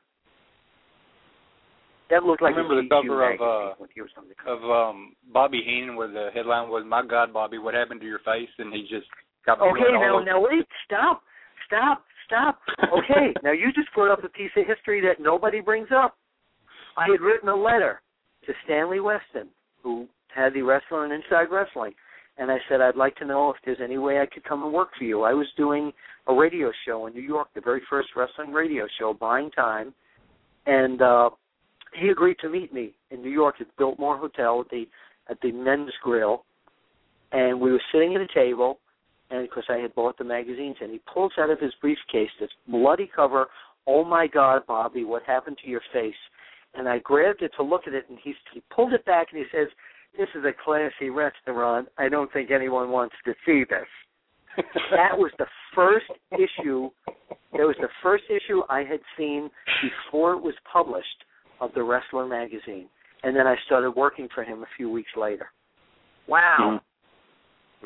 That looked like I remember a the cover of uh, when he was on the cover. of um, Bobby Heenan, where the headline was "My God, Bobby, what happened to your face?" And he just got me Okay, going all now over. now wait, stop, stop, stop. Okay, now you just brought up a piece of history that nobody brings up. I had written a letter to Stanley Weston, who had the Wrestler and Inside Wrestling, and I said, I'd like to know if there's any way I could come and work for you. I was doing a radio show in New York, the very first wrestling radio show, Buying Time, and uh, he agreed to meet me in New York at Biltmore Hotel at the at the Men's Grill, and we were sitting at a table, and because I had bought the magazines, and he pulls out of his briefcase this bloody cover, oh my God, Bobby, what happened to your face? And I grabbed it to look at it, and he, he pulled it back, and he says, this is a classy restaurant. I don't think anyone wants to see this. That was the first issue. That was the first issue I had seen before it was published of the Wrestler magazine. And then I started working for him a few weeks later. Wow. Mm-hmm.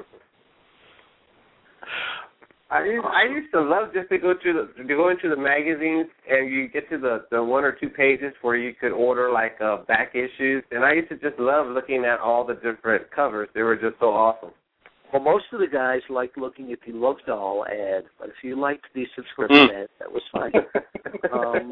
I used, I used to love just to go to the to go into the magazines, and you get to the, the one or two pages where you could order like uh, back issues, and I used to just love looking at all the different covers. They were just so awesome. Well, most of the guys liked looking at the Love Doll ad, but if you liked the subscription mm. ad, that was fine. um,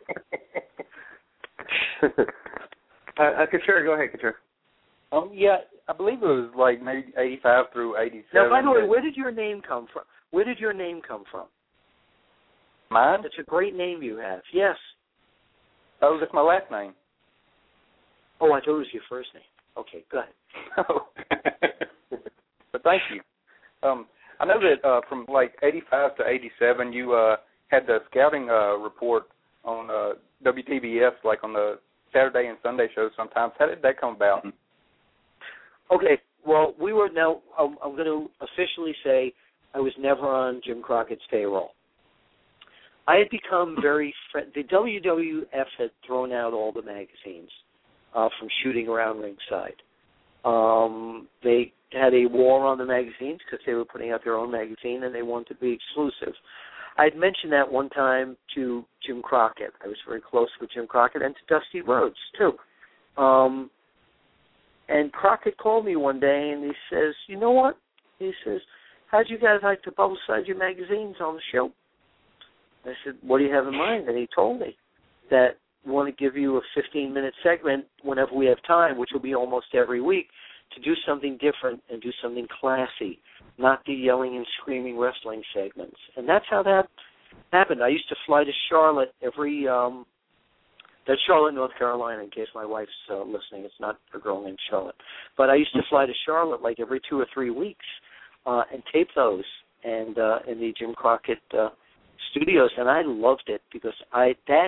uh, uh, Couture, go ahead, Couture. Um, yeah, I believe it was like maybe eighty-five through eighty-seven. Now, by the way, where did your name come from? Where did your name come from? Mine? It's a great name you have. Yes. Oh, that's my last name. Oh, I thought it was your first name. Okay, go ahead. Oh. But thank you. Um, I know that uh, from like eighty-five to eighty-seven, you uh, had the scouting uh, report on uh, W T B S, like on the Saturday and Sunday shows sometimes. How did that come about? Okay, well, we were now, I'm, I'm going to officially say I was never on Jim Crockett's payroll. I had become very, fr- the W W F had thrown out all the magazines uh, from shooting around ringside. Um, they had a war on the magazines because they were putting out their own magazine and they wanted to be exclusive. I had mentioned that one time to Jim Crockett. I was very close with Jim Crockett and to Dusty Rhodes, too. Um, and Crockett called me one day and he says, you know what? He says, how'd you guys like to publicize your magazines on the show? I said, what do you have in mind? And he told me that we want to give you a fifteen-minute segment whenever we have time, which will be almost every week, to do something different and do something classy, not the yelling and screaming wrestling segments. And that's how that happened. I used to fly to Charlotte every um, – that's Charlotte, North Carolina, in case my wife's uh, listening. It's not a girl named Charlotte. But I used to fly to Charlotte like every two or three weeks uh, and tape those and uh, in the Jim Crockett uh, studios, and I loved it because I that's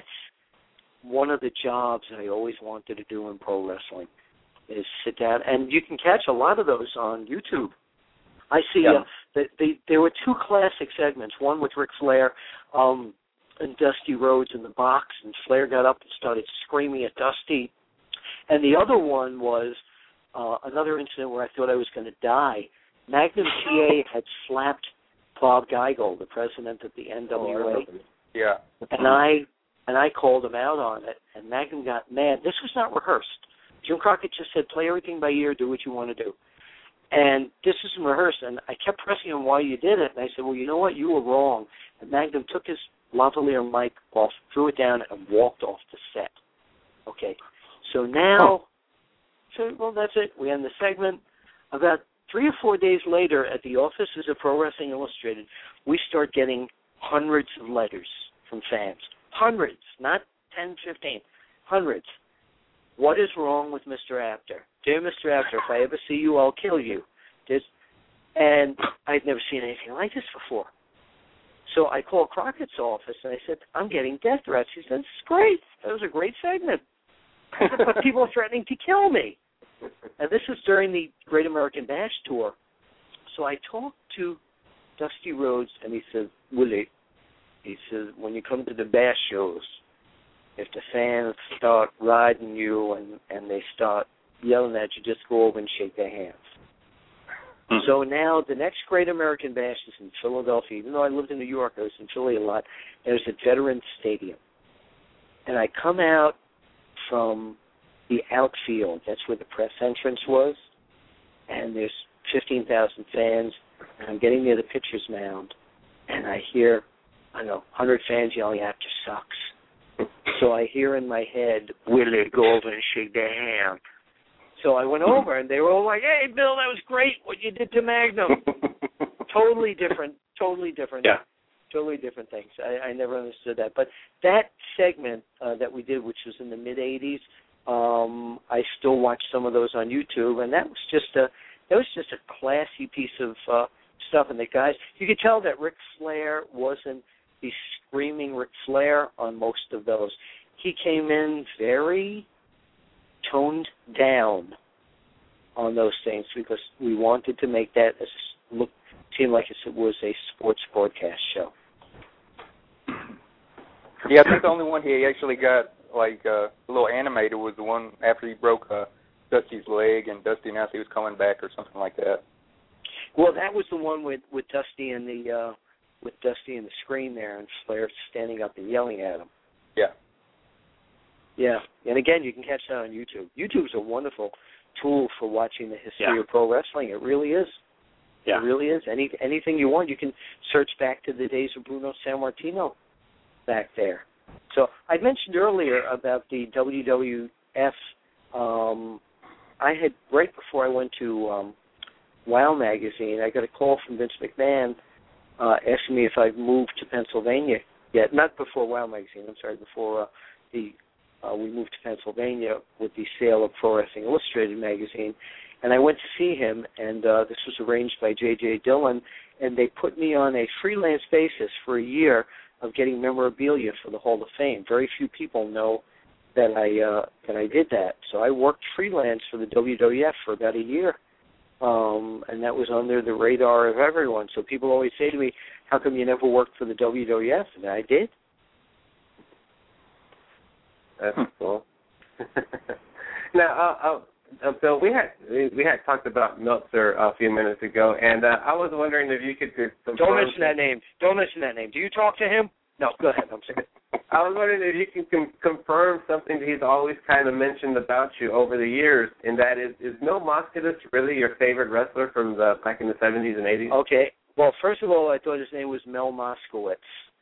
one of the jobs that I always wanted to do in pro wrestling is sit down, and you can catch a lot of those on YouTube. I see yeah. uh, that they, there were two classic segments, one with Ric Flair um, and Dusty Rhodes in the box, and Flair got up and started screaming at Dusty, and the other one was uh, another incident where I thought I was going to die. Magnum T A had slapped Bob Geigel, the president of the N W A, oh, yeah, and I and I called him out on it, and Magnum got mad. This was not rehearsed. Jim Crockett just said, play everything by ear, do what you want to do. And this isn't rehearsed, and I kept pressing him why you did it, and I said, well, you know what, you were wrong. And Magnum took his lavalier mic off, threw it down, and walked off the set. Okay, so now, so, well, that's it. We end the segment. About three or four days later, at the offices of Pro Wrestling Illustrated, we start getting hundreds of letters from fans. Hundreds, not ten, fifteen, hundreds. What is wrong with Mister Apter? Dear Mister Apter, if I ever see you, I'll kill you. There's, and I'd never seen anything like this before. So I called Crockett's office, and I said, I'm getting death threats. He said, it's great. That was a great segment. I said, but people are threatening to kill me. And this was during the Great American Bash tour. So I talked to Dusty Rhodes, and he said, Willie, he said, when you come to the Bash shows, if the fans start riding you and, and they start yelling at you, just go over and shake their hands. Mm-hmm. So now the next Great American Bash is in Philadelphia. Even though I lived in New York, I was in Philly a lot. There's a Veterans Stadium. And I come out from the outfield. That's where the press entrance was. And there's fifteen thousand fans. And I'm getting near the pitcher's mound. And I hear, I don't know, one hundred fans yelling, Apter sucks. So I hear in my head, Willie, go over and shake their hand. So I went over, and they were all like, hey, Bill, that was great what you did to Magnum. Totally different, totally different. Yeah. Totally different things. I, I never understood that. But that segment uh, that we did, which was in the mid-eighties, um, I still watch some of those on YouTube, and that was just a that was just a classy piece of uh, stuff. And the guys, you could tell that Ric Flair wasn't the screaming Ric Flair on most of those. He came in very toned down on those things because we wanted to make that as look seem like it was a sports broadcast show. Yeah, I think the only one he actually got like uh, a little animated was the one after he broke uh, Dusty's leg and Dusty announced he was coming back or something like that. Well, that was the one with, with Dusty and the uh, with Dusty and the screen there and Flair standing up and yelling at him. Yeah. Yeah, and again, you can catch that on YouTube. YouTube's a wonderful tool for watching the history yeah. of pro wrestling. It really is. Yeah. It really is. Any anything you want, you can search back to the days of Bruno Sammartino back there. So I mentioned earlier about the W W F. Um, I had, right before I went to um, WOW magazine, I got a call from Vince McMahon uh, asking me if I'd moved to Pennsylvania yet. Not before WOW magazine, I'm sorry, before uh, the uh, we moved to Pennsylvania with the sale of Pro Wrestling Illustrated magazine. And I went to see him, and uh, this was arranged by J J Dillon, and they put me on a freelance basis for a year of getting memorabilia for the Hall of Fame. Very few people know that I uh, that I did that. So I worked freelance for the W W F for about a year, um, and that was under the radar of everyone. So people always say to me, how come you never worked for the W W F? And I did. That's cool. Now, uh, uh, Uh, Bill, we had we, we had talked about Meltzer a few minutes ago, and uh, I was wondering if you could confirm. Don't mention that name. Don't mention that name. Do you talk to him? No, go ahead. I'm sorry. I was wondering if you can com- confirm something that he's always kind of mentioned about you over the years, and that is, is Mil Moskowitz really your favorite wrestler from the back in the seventies and eighties? Okay. Well, first of all, I thought his name was Mel Moskowitz,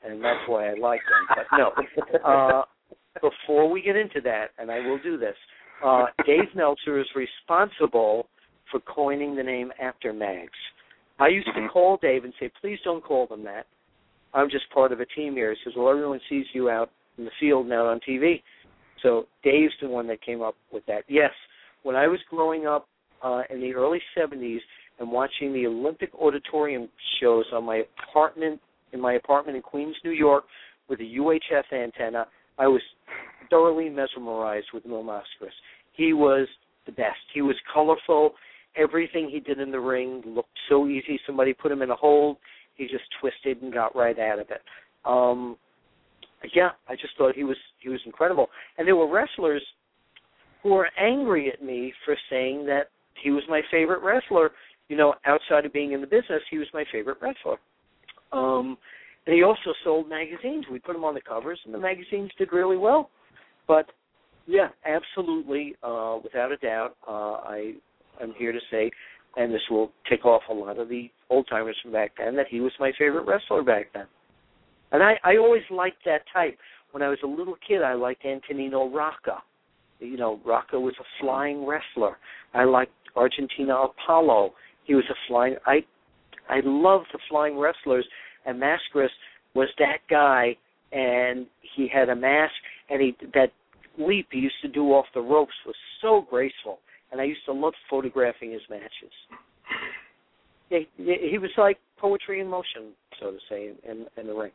and that's why I like them. But no, uh, before we get into that, and I will do this, uh, Dave Meltzer is responsible for coining the name After Mags. I used mm-hmm. to call Dave and say, please don't call them that. I'm just part of a team here. He says, well, everyone sees you out in the field now on T V. So Dave's the one that came up with that. Yes, when I was growing up uh, in the early seventies and watching the Olympic Auditorium shows on my apartment, in my apartment in Queens, New York, with a U H F antenna, I was thoroughly mesmerized with Mil Mascaras. He was the best. He was colorful. Everything he did in the ring looked so easy. Somebody put him in a hold, he just twisted and got right out of it. Um, yeah, I just thought he was he was incredible. And there were wrestlers who were angry at me for saying that he was my favorite wrestler. You know, outside of being in the business, he was my favorite wrestler. Um, and he also sold magazines. We put him on the covers, and the magazines did really well. But, yeah, absolutely, uh, without a doubt, uh, I am here to say, and this will tick off a lot of the old-timers from back then, that he was my favorite wrestler back then. And I, I always liked that type. When I was a little kid, I liked Antonino Rocca. You know, Rocca was a flying wrestler. I liked Argentina Apollo. He was a flying. I, I loved the flying wrestlers, and Mascaras was that guy. And he had a mask, and he that leap he used to do off the ropes was so graceful. And I used to love photographing his matches. Yeah, he, he was like poetry in motion, so to say, in, in the ring.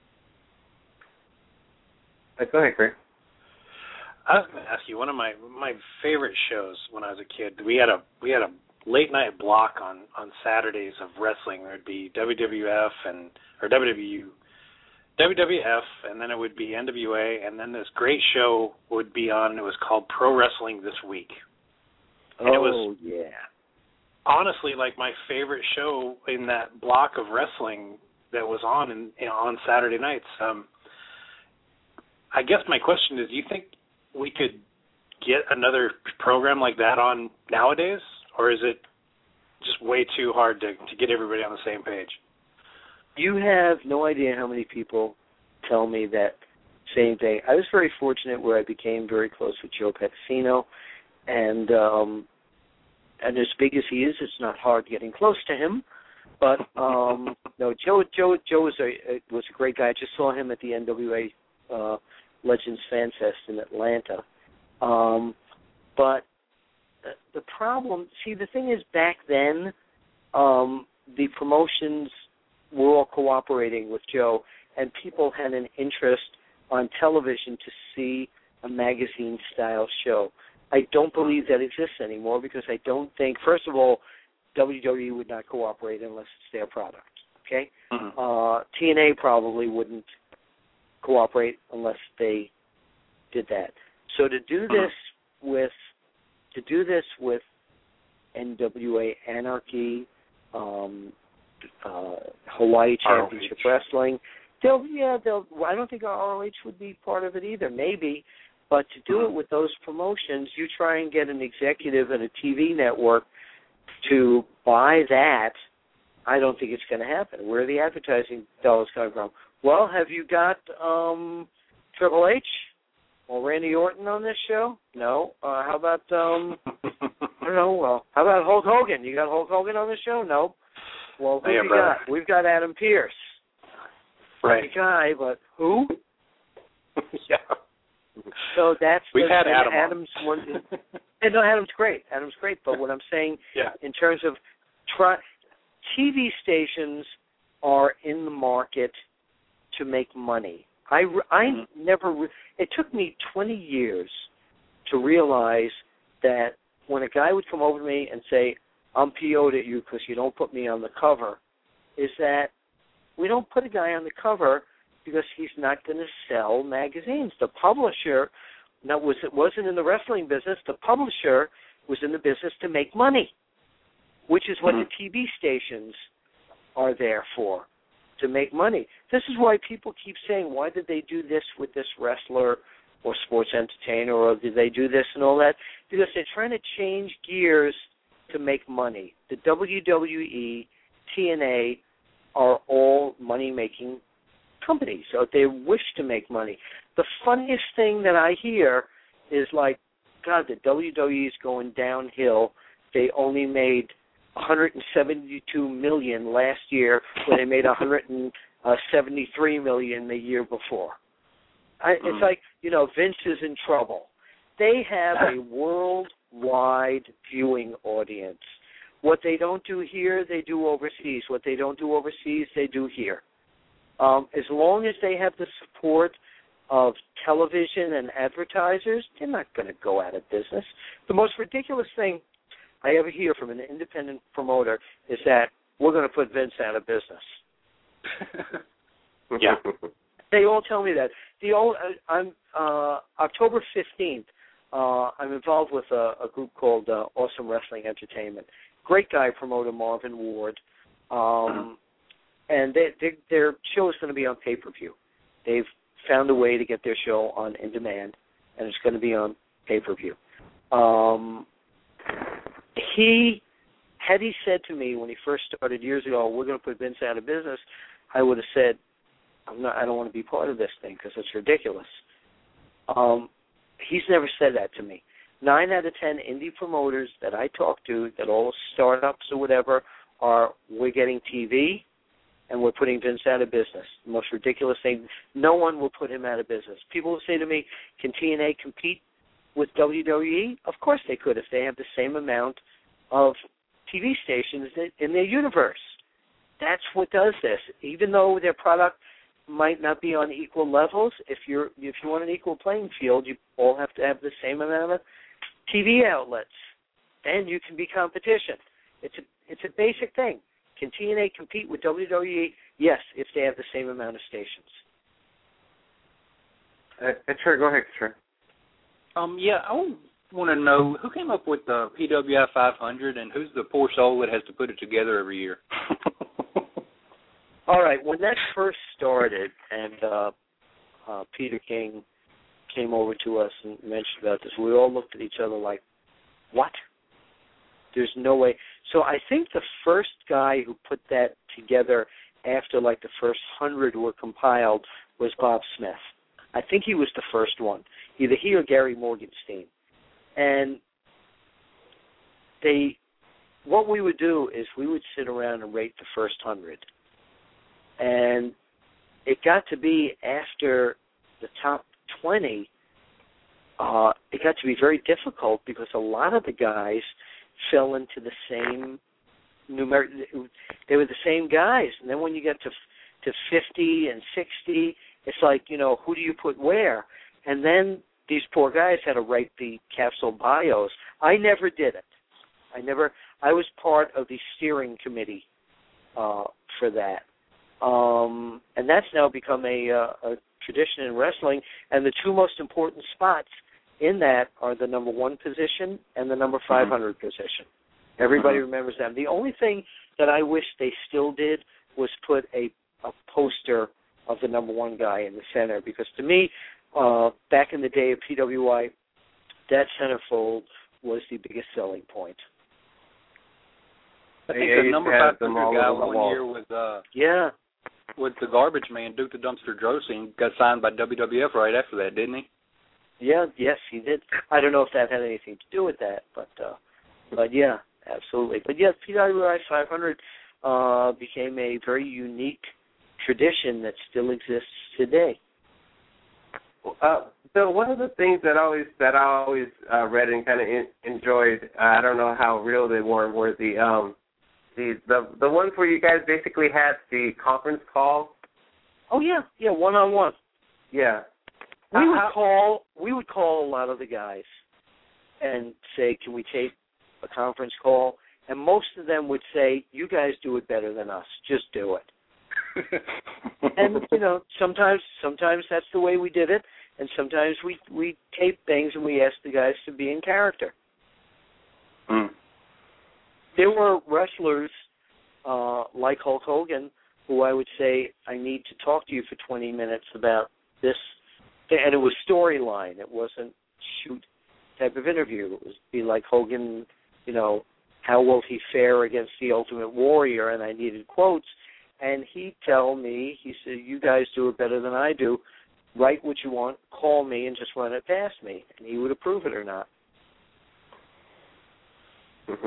Go ahead, Craig. I was going to ask you, one of my my favorite shows when I was a kid, we had a we had a late night block on, on Saturdays of wrestling. There would be W W F and or W W W W F, and then it would be N W A, and then this great show would be on. It was called Pro Wrestling This Week. And oh it was yeah, honestly like my favorite show in that block of wrestling that was on in, you know, on Saturday nights. Um, I guess my question is, do you think we could get another program like that on nowadays, or is it just way too hard to, to get everybody on the same page? You have no idea how many people tell me that same thing. I was very fortunate where I became very close with Joe Petrosino, and um, and as big as he is, it's not hard getting close to him. But um, no, Joe Joe Joe was a was a great guy. I just saw him at the N W A uh, Legends Fan Fest in Atlanta. Um, but the, the problem, see, the thing is, back then, um, the promotions were all cooperating with Joe, and people had an interest on television to see a magazine-style show. I don't believe that exists anymore because I don't think, first of all, W W E would not cooperate unless it's their product, okay? Mm-hmm. Uh, T N A probably wouldn't cooperate unless they did that. So to do this with to do this with N W A Anarchy, um, uh, Hawaii Championship R O H. Wrestling, they'll yeah they'll. I don't think R O H would be part of it either. Maybe, but to do it with those promotions, you try and get an executive at a T V network to buy that. I don't think it's going to happen. Where are the advertising dollars coming from? Well, have you got um, Triple H or Randy Orton on this show? No. Uh, how about, um, I don't know, well, how about Hulk Hogan? You got Hulk Hogan on the show? No. Well, who yeah, do you brother. got? We've got Adam Pearce. Right. Great guy, but who? yeah. So that's We've the, had Adam Adam's one. And no, Adam's great. Adam's great, but what I'm saying yeah. in terms of try, T V stations are in the market to make money. I, I mm-hmm. never, it took me twenty years to realize that when a guy would come over to me and say, I'm P O'd at you because you don't put me on the cover, is that we don't put a guy on the cover because he's not going to sell magazines. The publisher now was it wasn't in the wrestling business. The publisher was in the business to make money, which is what mm-hmm. the T V stations are there for, to make money. This is why people keep saying, why did they do this with this wrestler or sports entertainer, or did they do this and all that? Because they're trying to change gears to make money. The W W E, T N A are all money-making companies, or they wish to make money. The funniest thing that I hear is like, God, the W W E is going downhill. They only made one hundred seventy-two million dollars last year, when they made one hundred seventy-three million dollars the year before. I, it's mm. like, you know, Vince is in trouble. They have a worldwide viewing audience. What they don't do here, they do overseas. What they don't do overseas, they do here. Um, as long as they have the support of television and advertisers, they're not going to go out of business. The most ridiculous thing I ever hear from an independent promoter is that we're going to put Vince out of business. Yeah. They all tell me that. The old, uh, I'm uh, October fifteenth, uh, I'm involved with a, a group called uh, Awesome Wrestling Entertainment. Great guy, promoter Marvin Ward. Um, and they, they, their show is going to be on pay-per-view. They've found a way to get their show on in demand, and it's going to be on pay-per-view. Um, he, had he said to me when he first started years ago, we're going to put Vince out of business, I would have said, I'm not, I don't want to be part of this thing because it's ridiculous. Um, he's never said that to me. Nine out of ten indie promoters that I talk to, that all startups or whatever, are we're getting T V and we're putting Vince out of business. The most ridiculous thing. No one will put him out of business. People will say to me, can T N A compete with W W E? Of course they could if they have the same amount of T V stations in their universe. That's what does this. Even though their product might not be on equal levels, if you're if you want an equal playing field, you all have to have the same amount of T V outlets, and you can be competition. It's a it's a basic thing. Can T N A compete with W W E? Yes, if they have the same amount of stations. Uh, sure, go ahead, sure. Um, yeah, I want to know who came up with the P W I five hundred, and who's the poor soul that has to put it together every year? All right, when that first started, and uh, uh, Peter King came over to us and mentioned about this, we all looked at each other like, what? There's no way. So I think the first guy who put that together after, like, the first hundred were compiled was Bob Smith. I think he was the first one, either he or Gary Morgenstein. And they, what we would do is we would sit around and rate the first hundred. And it got to be after the top twenty, uh, it got to be very difficult because a lot of the guys fell into the same numeric. They were the same guys, and then when you get to to fifty and sixty, it's like, you know, who do you put where? And then these poor guys had to write the capsule bios. I never did it. I never. I was part of the steering committee uh, for that. Um, and that's now become a, uh, a tradition in wrestling. And the two most important spots in that are the number one position and the number five hundred mm-hmm. position. Everybody mm-hmm. remembers them. The only thing that I wish they still did was put a, a poster of the number one guy in the center, because to me, uh, back in the day of P W I, that centerfold was the biggest selling point. I think yeah, the number five hundred guy one year was uh, yeah. with the garbage man, Duke the Dumpster Droese, got signed by W W F right after that, didn't he? Yeah, yes, he did. I don't know if that had anything to do with that, but uh, but yeah, absolutely. But yes, P W I five hundred uh, became a very unique tradition that still exists today. Uh, so one of the things that I always that I always uh, read and kind of in, enjoyed, uh, I don't know how real they were, were the um, the the the ones where you guys basically had the conference call. Oh yeah, yeah, one on one. Yeah, we would uh, call we would call a lot of the guys and say, can we take a conference call? And most of them would say, you guys do it better than us. Just do it. And you know, sometimes sometimes that's the way we did it, and sometimes we we tape things and we ask the guys to be in character. Mm. There were wrestlers uh, like Hulk Hogan who I would say, I need to talk to you for twenty minutes about this, and it was storyline. It wasn't shoot type of interview. It was be like Hogan, you know, how will he fare against the Ultimate Warrior? And I needed quotes. and he'd tell me, he said, you guys do it better than I do. Write what you want, call me, and just run it past me. And he would approve it or not. Mm-hmm.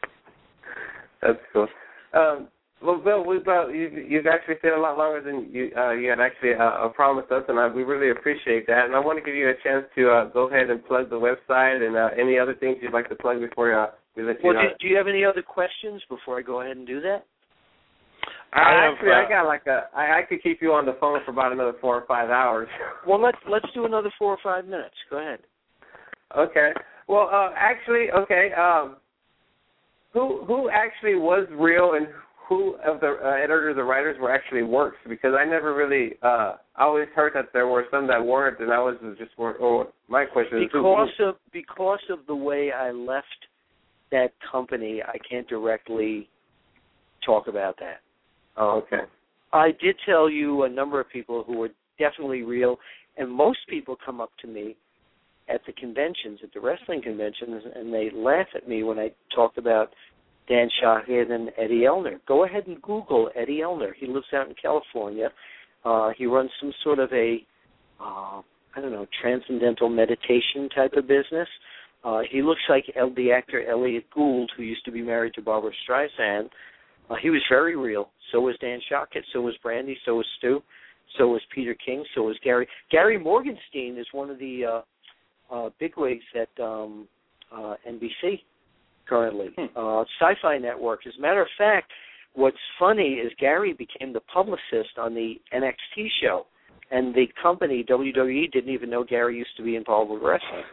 That's cool. Um, well, Bill, we've, uh, you've, you've actually stayed a lot longer than you uh, you had actually uh, promised us, and I, we really appreciate that. And I want to give you a chance to uh, go ahead and plug the website and uh, any other things you'd like to plug before uh, we let you well, know. Do, do you have any other questions before I go ahead and do that? I I actually, have, uh, I got like a, I, I could keep you on the phone for about another four or five hours. Well, let's let's do another four or five minutes. Go ahead. Okay. Well, uh, actually, okay. Um, who who actually was real and who of the uh, editors or writers were actually works? Because I never really, uh, I always heard that there were some that weren't, and I was just, or my question is, because of because of the way I left that company, I can't directly talk about that. Oh, okay. I did tell you a number of people who were definitely real, and most people come up to me at the conventions, at the wrestling conventions, and they laugh at me when I talk about Dan Shockhead and Eddie Elner. Go ahead and Google Eddie Elner. He lives out in California. Uh, he runs some sort of a, uh, I don't know, transcendental meditation type of business. Uh, he looks like El- the actor Elliot Gould, who used to be married to Barbara Streisand. Uh, he was very real. So was Dan Shockett. So was Brandy. So was Stu. So was Peter King. So was Gary. Gary Morgenstein is one of the uh, uh, bigwigs at um, uh, N B C currently. Hmm. Uh, Sci-Fi Network. As a matter of fact, what's funny is Gary became the publicist on the N X T show, and the company, W W E, didn't even know Gary used to be involved with wrestling,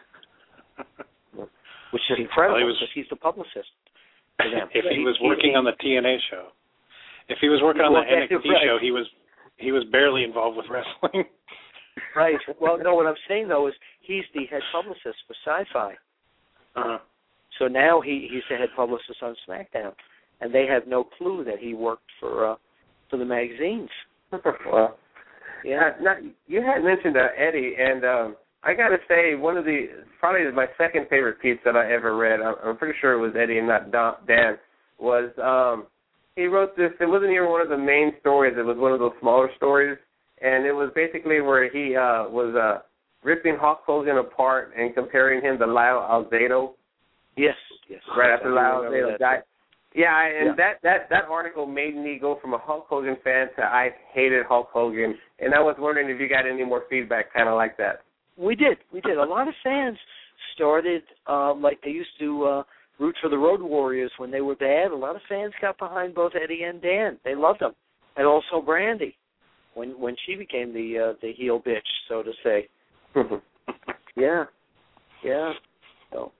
which is incredible well, he was, because he's the publicist. If he was working on the T N A show, if he was working on the N X T right. show, he was he was barely involved with wrestling. Right. Well, no, what I'm saying though is he's the head publicist for Sci-Fi. Uh-huh. So now he he's the head publicist on SmackDown, and they have no clue that he worked for uh, for the magazines. Well, yeah. Now, you had mentioned uh, Eddie, and um, I got to say, one of the, probably my second favorite piece that I ever read, I'm, I'm pretty sure it was Eddie and not Don, Dan, was um, he wrote this, it wasn't even one of the main stories, it was one of those smaller stories, and it was basically where he uh, was uh, ripping Hulk Hogan apart and comparing him to Lyle Alzado. Yes, yes. Right after Lyle Alzado died. Yeah, and yeah. that, that, that article made me go from a Hulk Hogan fan to I hated Hulk Hogan, and I was wondering if you got any more feedback kind of like that. We did. We did. A lot of fans started um, like they used to uh, root for the Road Warriors when they were bad. A lot of fans got behind both Eddie and Dan. They loved them. And also Brandy when when she became the uh, the heel bitch, so to say. yeah. Yeah. So.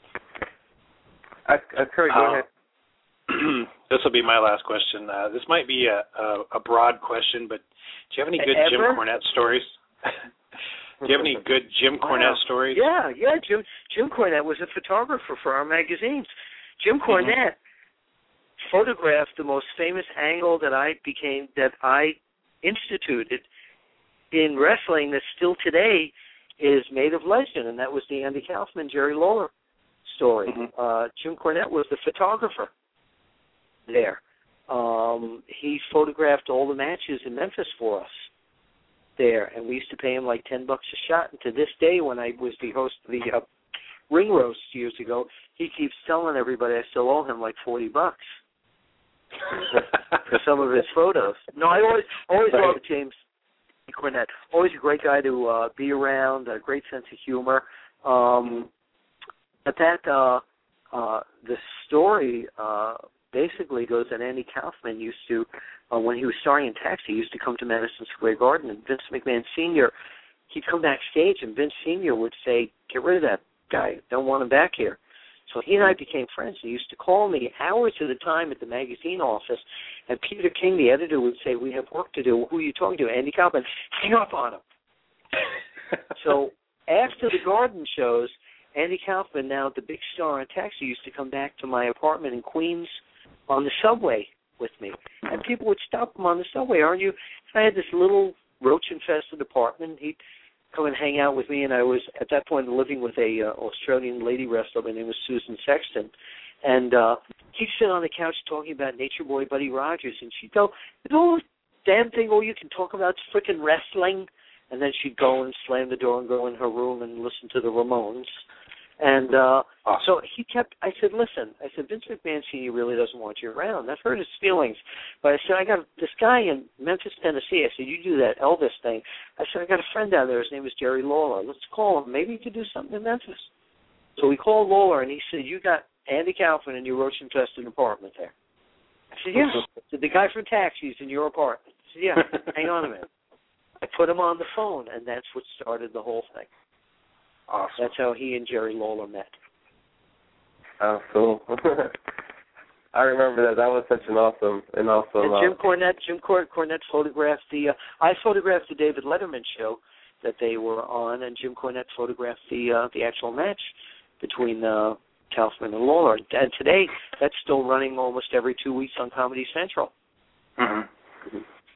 Uh, uh, Curry, go uh, ahead. This will be my last question. Uh, this might be a, a, a broad question, but do you have any good Ever? Jim Cornette stories? Do you have any good Jim Cornette wow. stories? Yeah, yeah. Jim Jim Cornette was a photographer for our magazines. Jim Cornette mm-hmm. photographed the most famous angle that I became that I instituted in wrestling that still today is made of legend, and that was the Andy Kaufman, Jerry Lawler story. Mm-hmm. Uh, Jim Cornette was the photographer there. Um, he photographed all the matches in Memphis for us there, and we used to pay him like ten bucks a shot. And to this day, when I was the host of the uh, Ring Roast years ago, he keeps telling everybody I still owe him like forty bucks for some of his photos. No, I always always right. loved James Cornette. Always a great guy to uh, be around, a great sense of humor. Um, but that uh, uh, the story uh, basically goes that Andy Kaufman used to, uh, when he was starring in Taxi, he used to come to Madison Square Garden, and Vince McMahon Senior, he'd come backstage, and Vince Senior would say, "Get rid of that guy. Don't want him back here." So he and I became friends. He used to call me hours at a time at the magazine office, and Peter King, the editor, would say, "We have work to do. Who are you talking to?" Andy Kaufman. Hang up on him. So after the Garden shows, Andy Kaufman, now the big star on Taxi, used to come back to my apartment in Queens on the subway with me. And people would stop him on the subway, "Aren't you?" I had this little roach-infested apartment. He'd come and hang out with me, and I was, at that point, living with a uh, Australian lady wrestler. My name was Susan Sexton. And uh, he'd sit on the couch talking about Nature Boy Buddy Rogers, and she'd go, "The whole damn thing, all you can talk about is frickin' wrestling." And then she'd go and slam the door and go in her room and listen to the Ramones. And uh, awesome. So he kept, I said, listen, I said, Vince McMahon Senior really doesn't want you around. That hurt his feelings. But I said, I got this guy in Memphis, Tennessee. I said, you do that Elvis thing. I said, I got a friend down there. His name is Jerry Lawler. Let's call him. Maybe he could do something in Memphis. So we called Lawler, and he said, you got Andy Kaufman in your roach-infested apartment there. I said, yeah. I said, the guy from Taxi's in your apartment. I said, yeah, hang on a minute. I put him on the phone, and that's what started the whole thing. Awesome. That's how he and Jerry Lawler met. Oh, cool. I remember that. That was such an awesome, an awesome. And Jim uh, Cornette, Jim Cornette photographed the. Uh, I photographed the David Letterman show that they were on, and Jim Cornette photographed the uh, the actual match between uh, Kaufman and Lawler. And today, that's still running almost every two weeks on Comedy Central. Mm-hmm.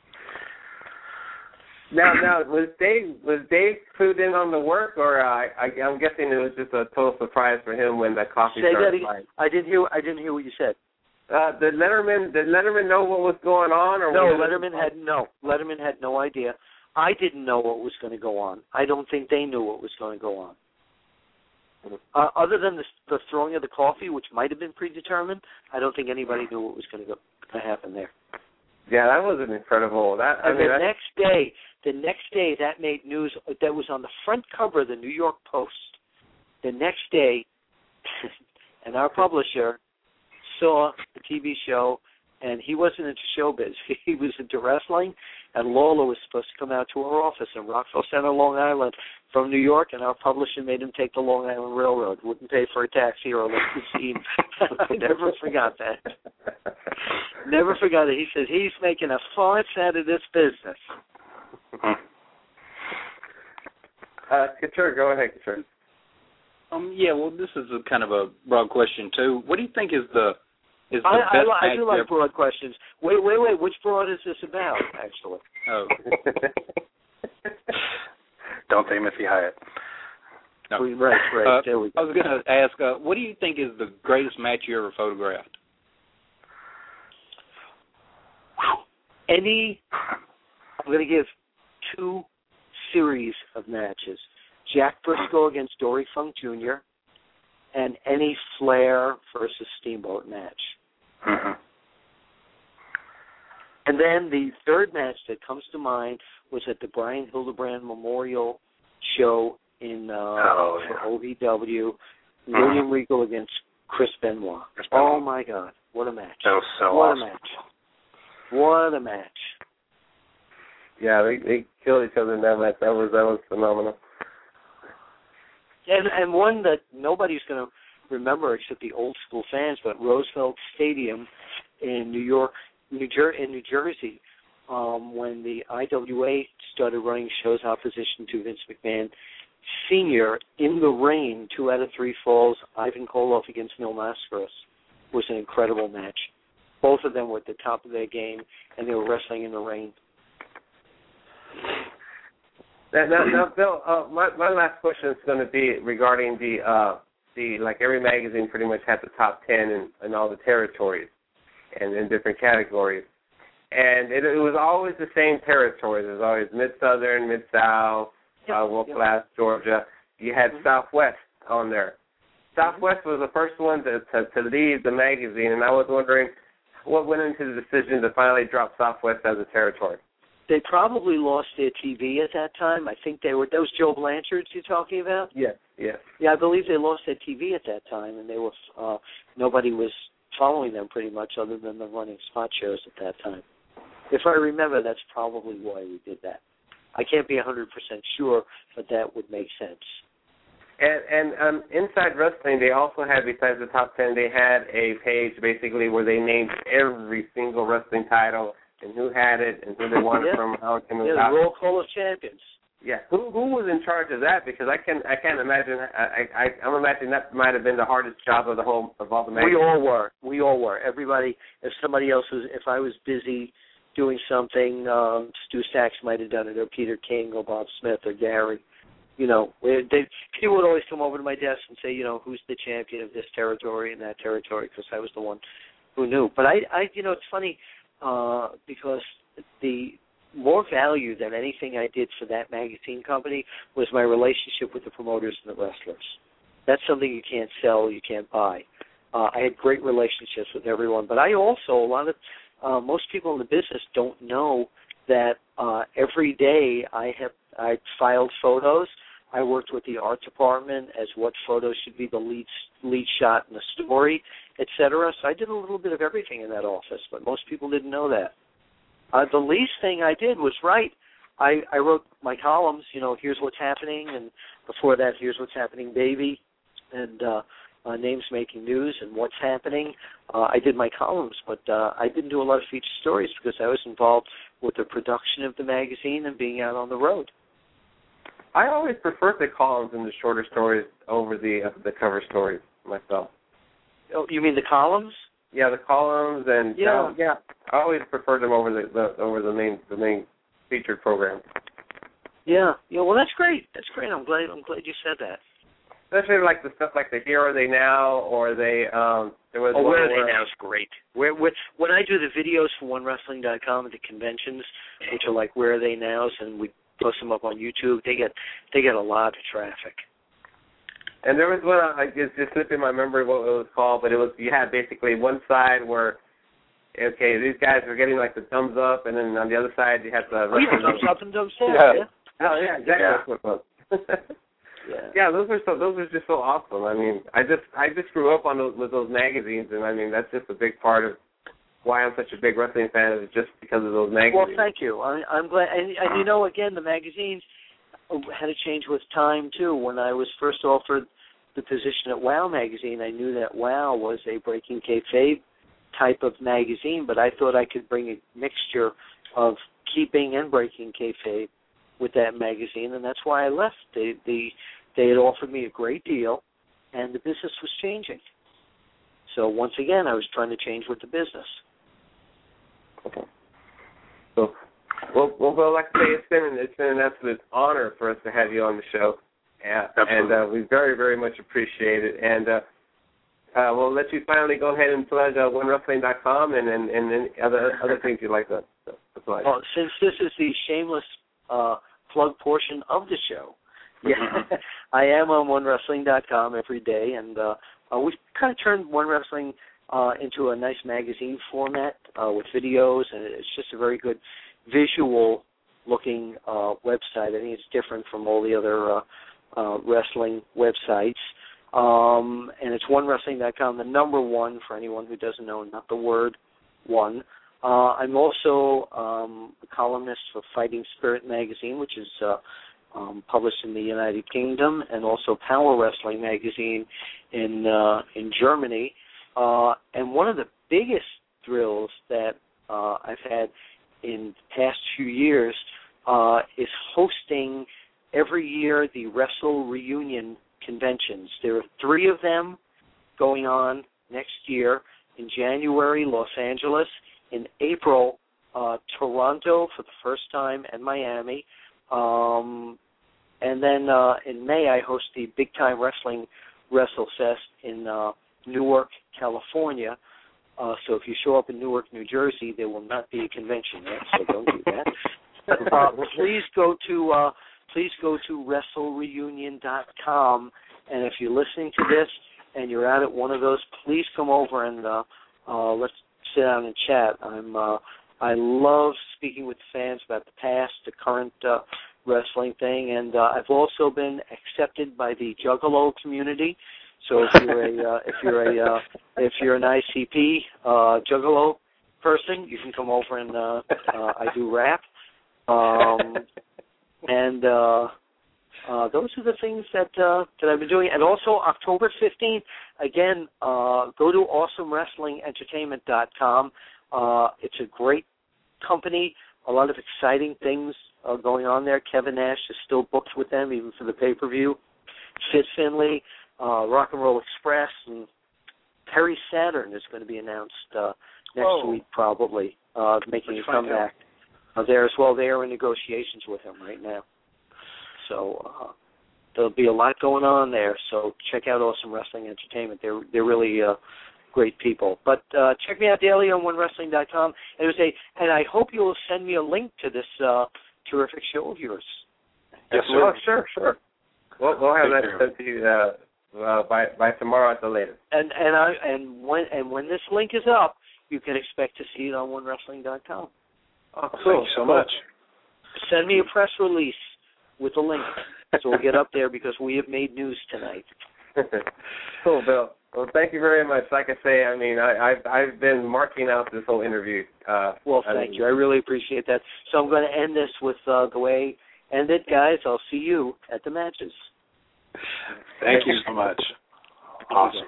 Now, now, was Dave was Dave clued in on the work, or uh, I, I'm guessing it was just a total surprise for him when the coffee Say started that flying. I didn't hear. I didn't hear what you said. Uh, did Letterman did Letterman know what was going on, or no? was Letterman had no. Letterman had no idea. I didn't know what was going to go on. I don't think they knew what was going to go on. Uh, other than the, the throwing of the coffee, which might have been predetermined, I don't think anybody knew what was going to go to happen there. Yeah, that was an incredible. That I and mean, the that's... next day, the next day, that made news. That was on the front cover of the New York Post. The next day, and our publisher saw the T V show, and he wasn't into showbiz. He was into wrestling, and Lawler was supposed to come out to our office in Rockville Center, Long Island, from New York, and our publisher made him take the Long Island Railroad. Wouldn't pay for a taxi or a limousine. I never forgot that. Never forgot it. He said, he's making a farce out of this business. Uh, Couture, go ahead, Couture. Um, yeah, well, this is a kind of a broad question, too. What do you think is the is the I, best I, I do like ever? broad questions. Wait, wait, wait. Which broad is this about, actually? Oh. Don't say Missy Hyatt. No. Right, right. Uh, there we go. I was going to ask, uh, what do you think is the greatest match you ever photographed? Any, I'm going to give two series of matches. Jack Briscoe against Dory Funk Junior and any Flair versus Steamboat match. Mm-hmm. And then the third match that comes to mind was at the Brian Hildebrand Memorial Show in uh, oh, yeah. for O V W, mm-hmm. William Regal against Chris Benoit. Chris Benoit. Oh, my God. What a match. That was so what awesome. a match. What a match. Yeah, they they killed each other in that match. That was that was phenomenal. And and one that nobody's going to remember except the old school fans, but Roosevelt Stadium in New York, New Jer- in New Jersey, um, when the I W A started running shows opposition to Vince McMahon Senior in the rain, two out of three falls, Ivan Koloff against Mil Mascaras was an incredible match. Both of them were at the top of their game, and they were wrestling in the rain. Now, now, now Bill, uh, my my last question is going to be regarding the uh, the like every magazine pretty much had the top ten in, in all the territories, and in different categories, and it, it was always the same territories. It was always Mid Southern, Mid South, Yep, uh, World yep. Class, Georgia. You had mm-hmm. Southwest on there. Southwest mm-hmm. was the first one to, to to leave the magazine, and I was wondering what went into the decision to finally drop Southwest as a territory. They probably lost their T V at that time. I think they were those Joe Blanchards you're talking about. Yes, yes. Yeah, I believe they lost their T V at that time, and they were uh, nobody was following them pretty much, other than the running spot shows at that time. If I remember, that's probably why we did that. I can't be one hundred percent sure, but that would make sense. And, and um, Inside Wrestling, they also had, besides the top ten, they had a page basically where they named every single wrestling title and who had it and who they won yeah. from, how it came yeah, about. the Roll Call of Champions. Yeah, who who was in charge of that? Because I can I can't imagine. I, I I'm imagining that might have been the hardest job of the whole of all the magazines. We all were. We all were. Everybody. If somebody else was, if I was busy doing something, um, Stu Sachs might have done it, or Peter King, or Bob Smith, or Gary. you know, they, people would always come over to my desk and say, you know, who's the champion of this territory and that territory, because I was the one who knew. But I, I you know, it's funny uh, because the more value than anything I did for that magazine company was my relationship with the promoters and the wrestlers. That's something you can't sell, you can't buy. Uh, I had great relationships with everyone, but I also, a lot of, uh, most people in the business don't know that uh, every day I have I filed photos. I worked with the art department as what photos should be the lead lead shot in the story, et cetera. So I did a little bit of everything in that office, but most people didn't know that. Uh, the least thing I did was write. I, I wrote my columns, you know, here's what's happening, and before that, here's what's happening, baby, and uh, uh, names making news and what's happening. Uh, I did my columns, but uh, I didn't do a lot of feature stories because I was involved with the production of the magazine and being out on the road. I always preferred the columns and the shorter stories over the uh, the cover stories myself. Oh, you mean the columns? Yeah, the columns and yeah, uh, yeah. I always preferred them over the, the over the main the main featured program. Yeah, yeah. Well, that's great. That's great. I'm glad. I'm glad you said that. Especially like the stuff like the Here Are They Now, or they um there was oh, one Where Are where, They Now is great. Where, where when I do the videos for one wrestling dot com at the conventions, which are like Where Are They Nows, and we post them up on YouTube, they get they get a lot of traffic. And there was one I just just slipped in my memory what it was called, but it was you had basically one side where okay these guys were getting like the thumbs up, and then on the other side you had the oh, yeah, thumbs up and thumbs down. Yeah. yeah. Oh yeah, exactly. Yeah. That's what it was. Yeah. yeah, those are so those are just so awesome. I mean, I just I just grew up on those with those magazines, and I mean that's just a big part of why I'm such a big wrestling fan, is just because of those magazines. Well, thank you. I, I'm glad, and, and you know, again, the magazines had to change with time too. When I was first offered the position at WOW magazine, I knew that WOW was a breaking kayfabe type of magazine, but I thought I could bring a mixture of keeping and breaking kayfabe with that magazine, and that's why I left. They, they, they had offered me a great deal, and the business was changing. So once again, I was trying to change with the business. Okay. So, well, well, well, like I say, it's been it's been an absolute honor for us to have you on the show, yeah, and uh, we very, very much appreciate it. And uh, uh, we'll let you finally go ahead and plug uh, one wrestling dot com and and, and and other other things you'd like to, to plug. Well, since this is the shameless uh, plug portion of the show, yeah, I am on one wrestling dot com every day, and uh, uh, we've kind of turned One Wrestling uh, into a nice magazine format uh, with videos, and it's just a very good visual-looking uh, website. I think it's different from all the other uh, uh, wrestling websites. Um, and it's one wrestling dot com, the number one for anyone who doesn't know, not the word one. Uh, I'm also um, a columnist for Fighting Spirit magazine, which is uh, um, published in the United Kingdom, and also Power Wrestling magazine in uh, in Germany. Uh, and one of the biggest thrills that uh, I've had in the past few years uh, is hosting every year the Wrestle Reunion conventions. There are three of them going on next year. In January, Los Angeles. In April, uh, Toronto for the first time, and Miami. Um, and then uh, in May, I host the Big Time Wrestling WrestleFest in uh, Newark, California. Uh, so if you show up in Newark, New Jersey, there will not be a convention yet, so don't do that. uh, please go to uh, please go to wrestle reunion dot com, and if you're listening to this and you're out at one of those, please come over and uh, uh, let's sit down and chat. I'm uh, I love speaking with fans about the past, the current uh, wrestling thing, and uh, I've also been accepted by the Juggalo community. So if you're a uh, if you're a uh, if you're an I C P uh, Juggalo person, you can come over and uh, uh, I do rap, um, and uh, uh, those are the things that uh, that I've been doing. And also October fifteenth, again, uh, go to awesome wrestling entertainment dot com. Uh, it's a great company. A lot of exciting things uh, going on there. Kevin Nash is still booked with them, even for the pay-per-view. Sid Finley. Uh, Rock and Roll Express, and Perry Saturn is going to be announced uh, next Whoa. week, probably, uh, making Let's a comeback uh, there as well. They are in negotiations with him right now. So, uh, there'll be a lot going on there. So check out Awesome Wrestling Entertainment. They're they're really uh, great people. But uh, check me out daily on one wrestling dot com. And, it was a, and I hope you will send me a link to this uh, terrific show of yours. Yes, sure, sure, sure. We'll, we'll have that sent to you uh, uh, by by tomorrow at the latest. And and I and when and when this link is up, you can expect to see it on one wrestling dot com. Oh, cool. Thank you so much. Send me a press release with a link, so we'll get up there because we have made news tonight. Cool, Bill. Well, thank you very much. Like I say, I mean, I, I've I've been marking out this whole interview. Uh, well, thank I mean, you. I really appreciate that. So I'm going to end this with uh, the way I end it, guys. I'll see you at the matches. Thank you so much. Awesome.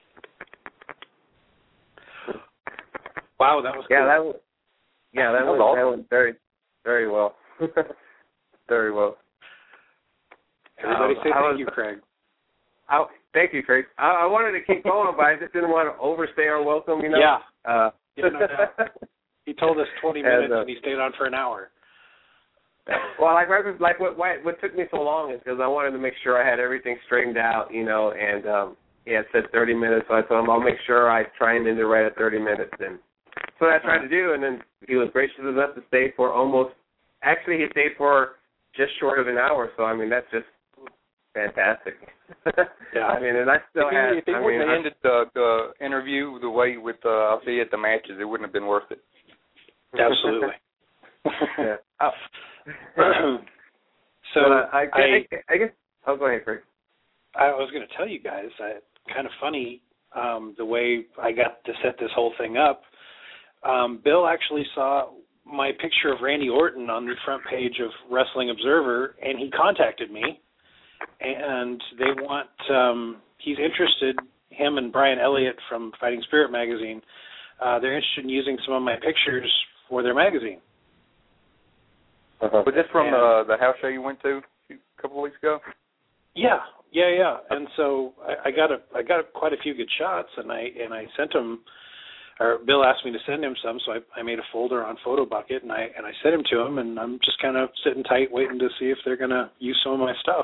Wow, that was yeah, cool. that was, yeah, that, that was went, awesome. that went very, very well. Very well. Everybody um, say I thank was, you, Craig. I, thank you, Craig. I, I wanted to keep going, but I just didn't want to overstay our welcome, you know? Yeah. Uh, yeah no doubt. He told us twenty minutes, and, uh, and he stayed on for an hour. Well, like like what why, what took me so long is because I wanted to make sure I had everything straightened out, you know, and um, he had said thirty minutes, so I told him I'll make sure I try him in there right at thirty minutes, and so I tried to do, and then he was gracious enough to stay for almost, actually he stayed for just short of an hour, so I mean, that's just fantastic. Yeah. I mean, and I still if he, had, if he I wouldn't mean, have I, ended the, the interview the way with uh, I'll see you at the matches, it wouldn't have been worth it. Absolutely. yeah. Oh. so but, uh, I, I, I, I guess, oh, go ahead, Craig. I was going to tell you guys, I, kind of funny um, the way I got to set this whole thing up. Um, Bill actually saw my picture of Randy Orton on the front page of Wrestling Observer, and he contacted me, and they want, um, he's interested, him and Brian Elliott from Fighting Spirit magazine, uh, they're interested in using some of my pictures for their magazine. Uh-huh. Was this from And, uh, the house show you went to a couple of weeks ago? Yeah, yeah, yeah. And so I, I got a, I got quite a few good shots, and I and I sent them. Or Bill asked me to send him some, so I, I made a folder on PhotoBucket, and I and I sent him to him, and I'm just kind of sitting tight, waiting to see if they're going to use some of my stuff.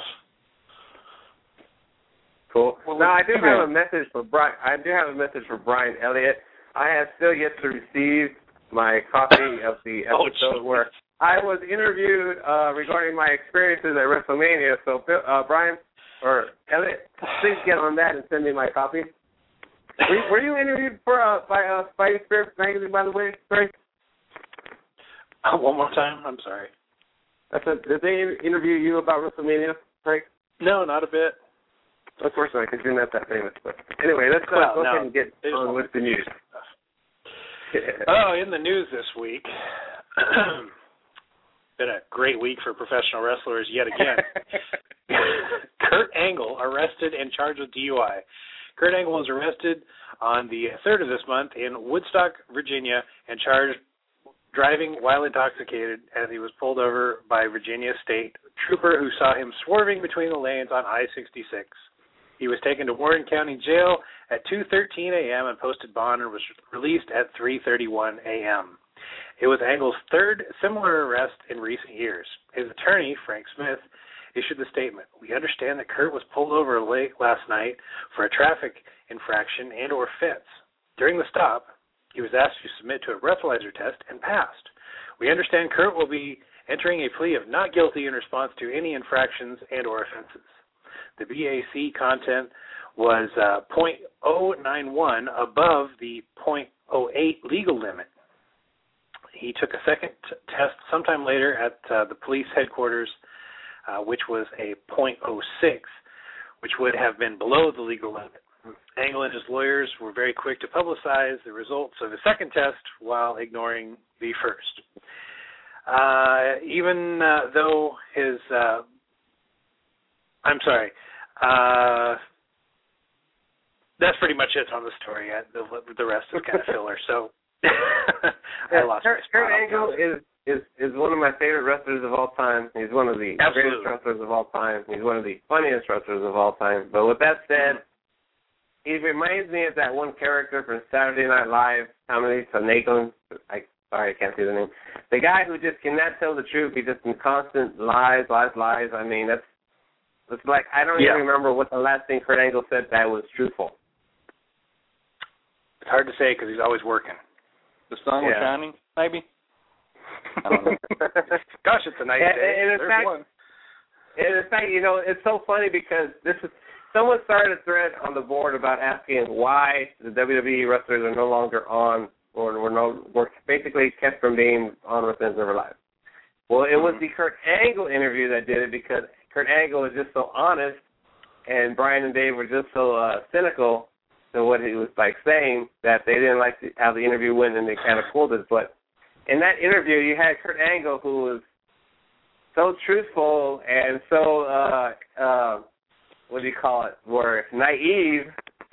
Cool. Well, now, I do okay. have a message for Brian. I do have a message for Brian Elliott. I have still yet to receive my copy of the episode oh, where I was interviewed uh, regarding my experiences at WrestleMania. So, uh, Brian or Elliott, please get on that and send me my copy. Were you, were you interviewed for uh, by uh, Fighting Spirit magazine, by the way, Craig? Uh, one more time. I'm sorry. That's a, did they interview you about WrestleMania, Craig? No, not a bit. Of course not, because you're not that famous. But anyway, let's uh, Well, go no, ahead and get there's on one with the news. Oh, in the news this week, been a great week for professional wrestlers yet again. Kurt Angle arrested and charged with D U I. Kurt Angle was arrested on the third of this month in Woodstock, Virginia, and charged driving while intoxicated as he was pulled over by Virginia State Trooper who saw him swerving between the lanes on I sixty-six. He was taken to Warren County Jail at two thirteen a.m. and posted bond and was released at three thirty-one a.m. It was Angle's third similar arrest in recent years. His attorney, Frank Smith, issued the statement, "We understand that Kurt was pulled over late last night for a traffic infraction and or fence. During the stop, he was asked to submit to a breathalyzer test and passed. We understand Kurt will be entering a plea of not guilty in response to any infractions and or offenses. The B A C content was uh, point oh nine one above the point oh eight legal limit. He took a second t- test sometime later at uh, the police headquarters, uh, which was a point oh six, which would have been below the legal limit. Angle and his lawyers were very quick to publicize the results of the second test while ignoring the first. Uh, even uh, though his, uh, I'm sorry, uh, that's pretty much it on the story. The, the rest is kind of filler. So I lost Kurt, my spot. Kurt Angle is, is, is one of my favorite wrestlers of all time. He's one of the Absolutely. greatest wrestlers of all time. He's one of the funniest wrestlers of all time. But with that said, he reminds me of that one character from Saturday Night Live, Tommy Sonagon. I sorry, I can't see the name. The guy who just cannot tell the truth. He just in constant lies, lies, lies. I mean, that's It's like I don't Yeah. even remember what the last thing Kurt Angle said that was truthful. It's hard to say because he's always working. The sun was Yeah. shining, maybe. I don't know. Gosh, it's a nice And- day. and in There's fact- one. And in fact, you know, it's so funny because this is someone started a thread on the board about asking why the W W E wrestlers are no longer on, or were no, were basically kept from being on Wrestling's Never Live. Well, it was the Kurt Angle interview that did it because Kurt Angle was just so honest, and Brian and Dave were just so uh, cynical to what he was like saying that they didn't like the, how the interview went, and they kind of pulled it. But in that interview, you had Kurt Angle, who was so truthful and so uh, uh, what do you call it? Were naive.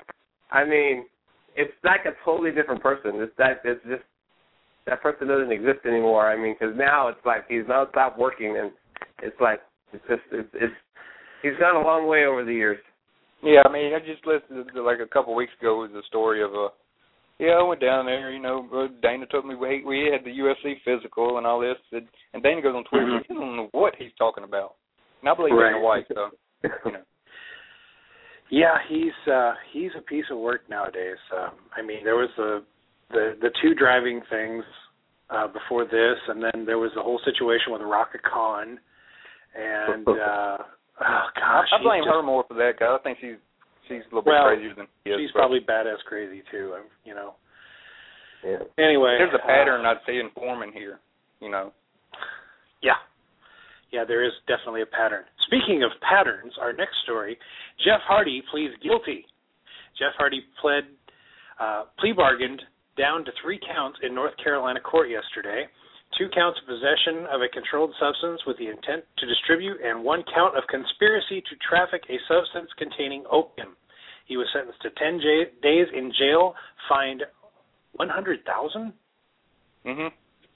I mean, it's like a totally different person. It's that it's just that person doesn't exist anymore. I mean, because now it's like he's now stopped working, and it's like it's just it's, it's he's gone a long way over the years. Yeah, I mean, I just listened to, like a couple of weeks ago, was the story of a. Uh, yeah, I went down there. You know, uh, Dana took me. We, we had the U F C physical and all this, and, and Dana goes on Twitter. Mm-hmm. I don't know what he's talking about. And I believe Right. Dana White, so you know. Yeah, he's uh, he's a piece of work nowadays. Um, I mean, there was the the, the two driving things uh, before this, and then there was the whole situation with Raka Khan, and uh, oh gosh, I blame just, her more for that because I think she's she's a little bit well, crazier than he is. she's but probably badass crazy too. um, You know. Yeah. Anyway, there's a pattern uh, I see in forming here. You know. Yeah. Yeah, there is definitely a pattern. Speaking of patterns, our next story, Jeff Hardy pleads guilty. Jeff Hardy pled, uh, plea bargained down to three counts in North Carolina court yesterday, two counts of possession of a controlled substance with the intent to distribute, and one count of conspiracy to traffic a substance containing opium. He was sentenced to ten j- days in jail, fined one hundred thousand dollars? Mhm.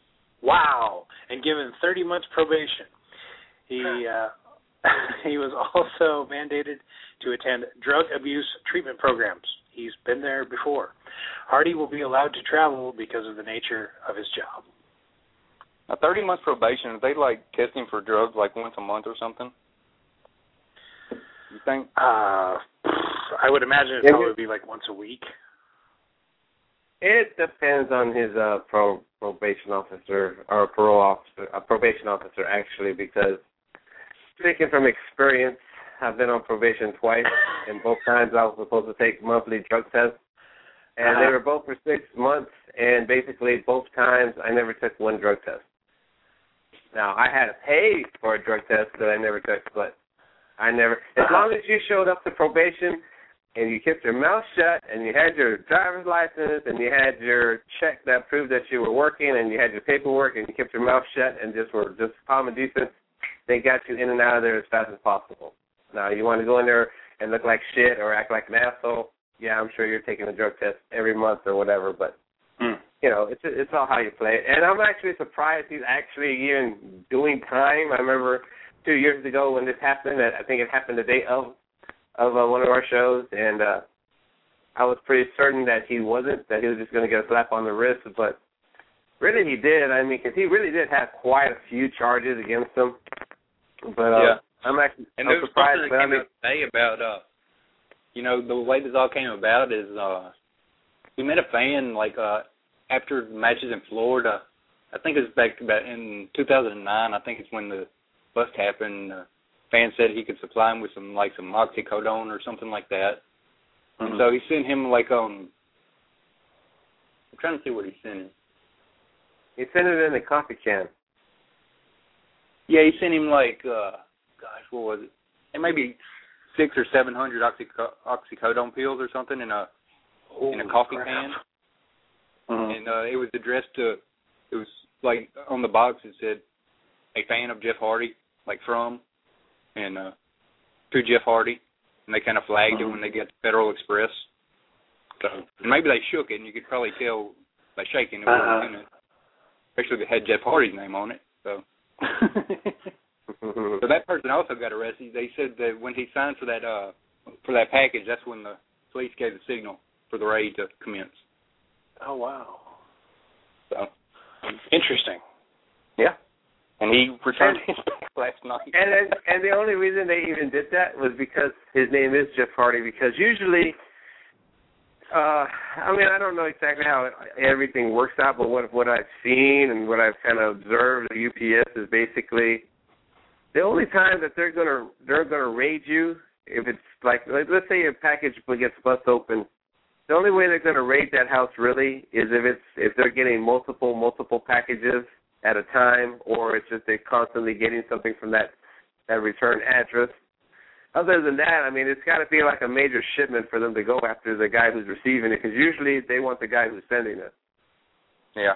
Wow. And given thirty months probation. He uh, he was also mandated to attend drug abuse treatment programs. He's been there before. Hardy will be allowed to travel because of the nature of his job. Now, thirty months probation, are they like testing for drugs like once a month or something? You think? Uh, I would imagine it'd probably be like once a week. It depends on his uh, pro, probation officer or parole officer, a probation officer actually, because speaking from experience, I've been on probation twice, and both times I was supposed to take monthly drug tests, and uh-huh. they were both for six months, and basically both times I never took one drug test. Now, I had to pay for a drug test that I never took, but I never, as long as you showed up to probation and you kept your mouth shut and you had your driver's license and you had your check that proved that you were working and you had your paperwork and you kept your mouth shut and just were just calm and decent, they got you in and out of there as fast as possible. Now, you want to go in there and look like shit or act like an asshole, yeah, I'm sure you're taking a drug test every month or whatever, but, mm. you know, it's it's all how you play it. And I'm actually surprised he's actually even doing time. I remember two years ago when this happened, I think it happened the day of of uh, one of our shows, and uh, I was pretty certain that he wasn't, that he was just going to get a slap on the wrist, but really he did. I mean, because he really did have quite a few charges against him. But uh, yeah. I'm actually and I'm there was surprised. something But that I came mean, out today about, uh, you know, the way this all came about is uh, we met a fan, like, uh, after matches in Florida. I think it was back about in two thousand nine. I think it's when the bust happened. Uh, fan said he could supply him with some, like, some oxycodone or something like that. Mm-hmm. And so he sent him, like, um, I'm trying to see what he sent him. he sent it in a coffee can. Yeah, he sent him, like, uh, gosh, what was it? It may be six or seven hundred oxyco- oxycodone pills or something in a Holy in a coffee crap. can. Mm-hmm. And uh, it was addressed to, it was, like, on the box it said, a fan of Jeff Hardy, like, from, and uh, to Jeff Hardy, and they kind of flagged mm-hmm. it when they got to Federal Express. So, and maybe they shook it, and you could probably tell by shaking it, uh-huh. in it, especially if it had Jeff Hardy's name on it. So, so that person also got arrested. They said that when he signed for that uh, for that package, that's when the police gave the signal for the raid to commence. Oh wow! So, interesting. Yeah. And he returned his back last night. And and, and the only reason they even did that was because his name is Jeff Hardy. Because usually, uh, I mean, I don't know exactly how everything works out, but what what I've seen and what I've kind of observed at U P S is basically the only time that they're gonna they're gonna raid you if it's like, let's say your package gets bust open. The only way they're going to raid that house really is if it's if they're getting multiple multiple packages at a time, or it's just they're constantly getting something from that that return address. Other than that, I mean, it's got to be like a major shipment for them to go after the guy who's receiving it, because usually they want the guy who's sending it. Yeah.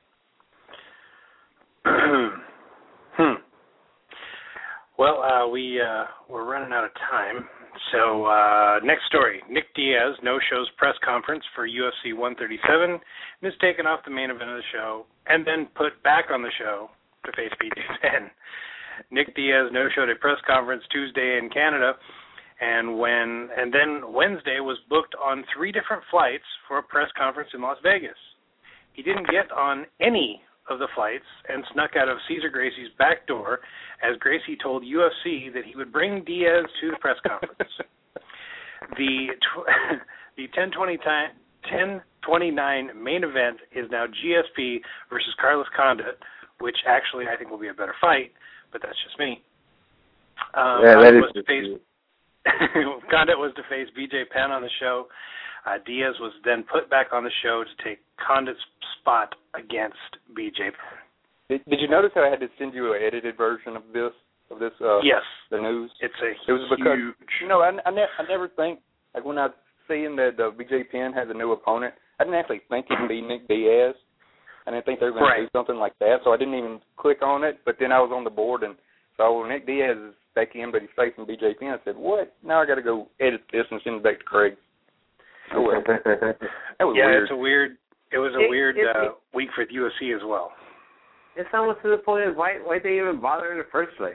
hmm. Well, uh, we uh, we're running out of time. So uh, next story: Nick Diaz no-shows press conference for U F C one thirty-seven and is taken off the main event of the show and then put back on the show to face B J Penn. Nick Diaz no-showed a press conference Tuesday in Canada, and when and then Wednesday was booked on three different flights for a press conference in Las Vegas. He didn't get on any of the flights and snuck out of Cesar Gracie's back door, as Gracie told U F C that he would bring Diaz to the press conference. the tw- the ten twenty-nine main event is now G S P versus Carlos Condit, which actually I think will be a better fight, but that's just me. Um, yeah, that is was to face Condit was to face B J Penn on the show. Uh, Diaz was then put back on the show to take Condit's spot against B J Penn. Did, did you notice how I had to send you an edited version of this? Of this? Uh, yes. The news. It's a it was because, huge. You know, I, I, ne- I never think like when I seeing that uh, B J Penn has a new opponent, I didn't actually think it'd be Nick Diaz. I didn't think they were going right. to do something like that, so I didn't even click on it. But then I was on the board and saw Nick Diaz is back in, but he's facing B J Penn. I said, "What? Now I got to go edit this and send it back to Craig." Oh, well. That was yeah, weird. it's a weird. It was a it, weird it, uh, week for the U F C as well. It's almost to the point of why why they even bother in the first place.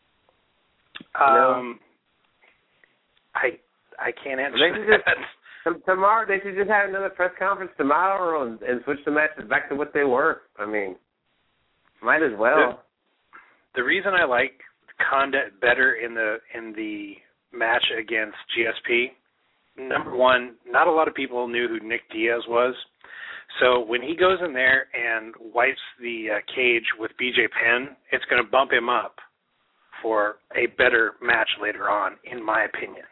Um, I I can't answer they that. Just, tomorrow they should just have another press conference tomorrow and, and switch the matches back to what they were. I mean, might as well. The, the reason I like Condit better in the in the match against G S P. Number one, not a lot of people knew who Nick Diaz was. So when he goes in there and wipes the uh, cage with B J Penn, it's going to bump him up for a better match later on, in my opinion.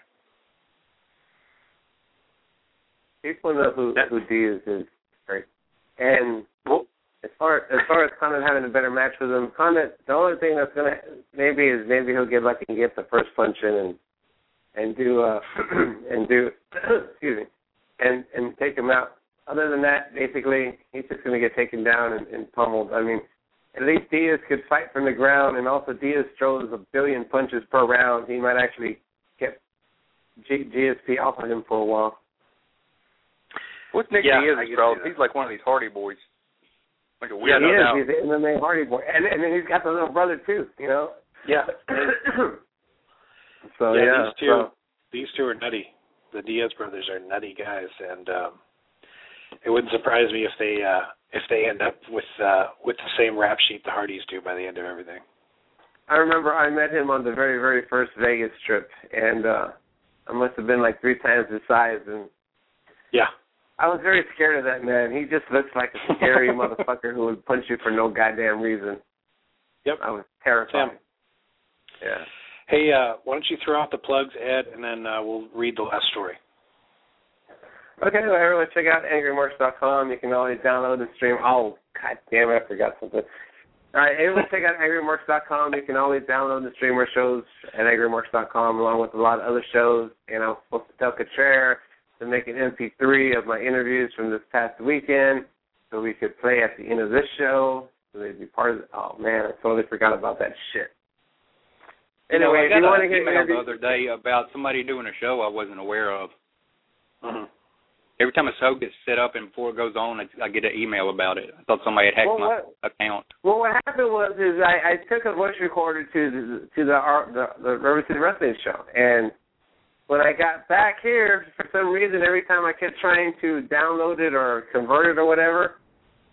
People know who, who Diaz is, right? And well, as far as far as Condit having a better match with him, Condit, the only thing that's going to maybe is maybe he'll get lucky and get the first punch in and and do uh and do excuse me and and take him out. Other than that, basically he's just going to get taken down and, and pummeled. I mean, at least Diaz could fight from the ground, and also Diaz throws a billion punches per round. He might actually get G- GSP off of him for a while. What's Nick yeah, Diaz's problem? He's like one of these Hardy boys. Like a weird yeah, he no is. He's an M M A Hardy boy, and and then he's got the little brother too. You know. Yeah. so yeah, yeah, these two, so. these two are nutty. The Diaz brothers are nutty guys, and um, it wouldn't surprise me if they uh, if they end up with uh, with the same rap sheet the Hardys do by the end of everything. I remember I met him on the very, very first Vegas trip, and uh, I must have been like three times his size, and yeah. I was very scared of that man. He just looks like a scary motherfucker who would punch you for no goddamn reason. Yep. I was terrified. Sam. Yeah. Hey, uh, why don't you throw out the plugs, Ed, and then uh, we'll read the last story. Okay, well, everyone check out angry marks dot com. You can always download and stream. Oh, god damn it, I forgot something. All right, everyone check out angry marks dot com. You can always download and stream our shows at angry marks dot com along with a lot of other shows. And I was supposed to tell Katrera to make an M P three of my interviews from this past weekend so we could play at the end of this show. So they'd be part of it. Oh, man, I totally forgot about that shit. Anyway, you know, I got if you want to an get email interviewed, the other day about somebody doing a show I wasn't aware of. Mm-hmm. Every time a show gets set up and before it goes on, I, I get an email about it. I thought somebody had hacked well, my what, account. Well, what happened was is I, I took a voice recorder to the to the the, the River City Wrestling show, and when I got back here, for some reason, every time I kept trying to download it or convert it or whatever,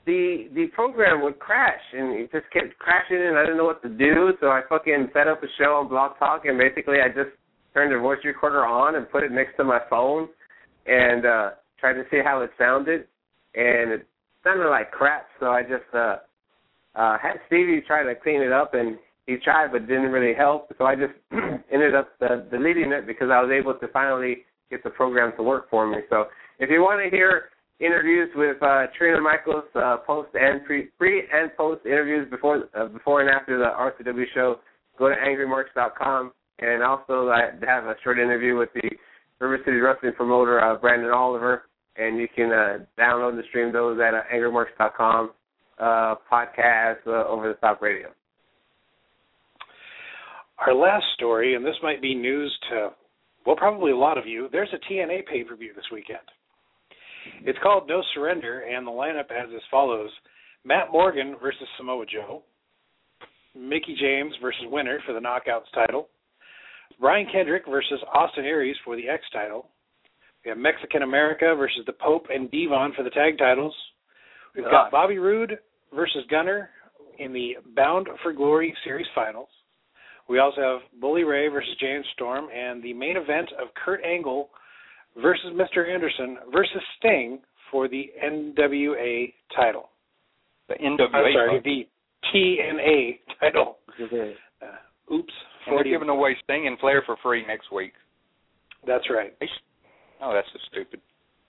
the the program would crash, and it just kept crashing, and I didn't know what to do, so I fucking set up a show on Blog Talk, and basically I just turned the voice recorder on and put it next to my phone and uh, tried to see how it sounded, and it sounded like crap, so I just uh, uh, had Stevie try to clean it up, and he tried but didn't really help, so I just ended up uh, deleting it because I was able to finally get the program to work for me. So if you want to hear interviews with uh, Trina Michaels, uh, post and pre, pre and post interviews before uh, before and after the R C W show, go to angry marks dot com. And also I have a short interview with the River City Wrestling promoter, uh, Brandon Oliver, and you can uh, download and stream those at uh, angry marks dot com uh, podcast uh, over the top radio. Our last story, and this might be news to, well, probably a lot of you, there's a T N A pay-per-view this weekend. It's called No Surrender, and the lineup as as follows. Matt Morgan versus Samoa Joe. Mickie James versus Winner for the Knockouts title. Brian Kendrick versus Austin Aries for the X title. We have Mexican America versus the Pope and Devon for the tag titles. We've got Bobby Roode versus Gunner in the Bound for Glory Series Finals. We also have Bully Ray versus James Storm, and the main event of Kurt Angle versus Mister Anderson versus Sting for the N W A title. The N W A I'm sorry, title. the T N A title. Uh, oops. And they're giving away Sting and Flair for free next week. That's right. Oh, that's so stupid.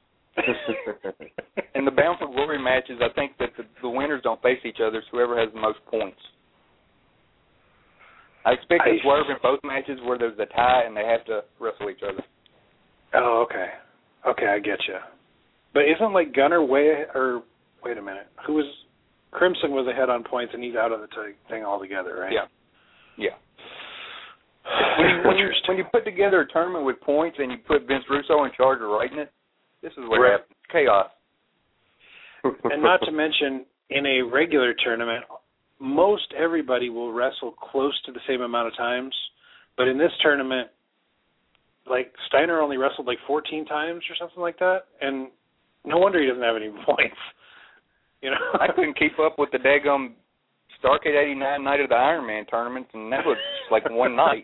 In the Bound for Glory matches, I think that the, the winners don't face each other, so whoever has the most points. I expect a swerve in both matches where there's a tie and they have to wrestle each other. Oh, okay. Okay, I get you. But isn't like Gunner way or wait a minute? Who was Crimson was ahead on points and he's out of the t- thing altogether, right? Yeah. Yeah. When you, when, you, when you put together a tournament with points and you put Vince Russo in charge of writing it, this is what right. happens. Chaos. And not to mention, in a regular tournament, most everybody will wrestle close to the same amount of times. But in this tournament, like Steiner only wrestled like fourteen times or something like that, and no wonder he doesn't have any points. You know, I couldn't keep up with the daggum Starrcade eighty-nine night of the Iron Man tournament, and that was just like one night.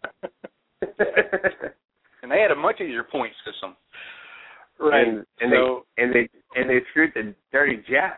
And they had a much easier point system. Right. And, and so, they and they and they screwed the dirty Jap.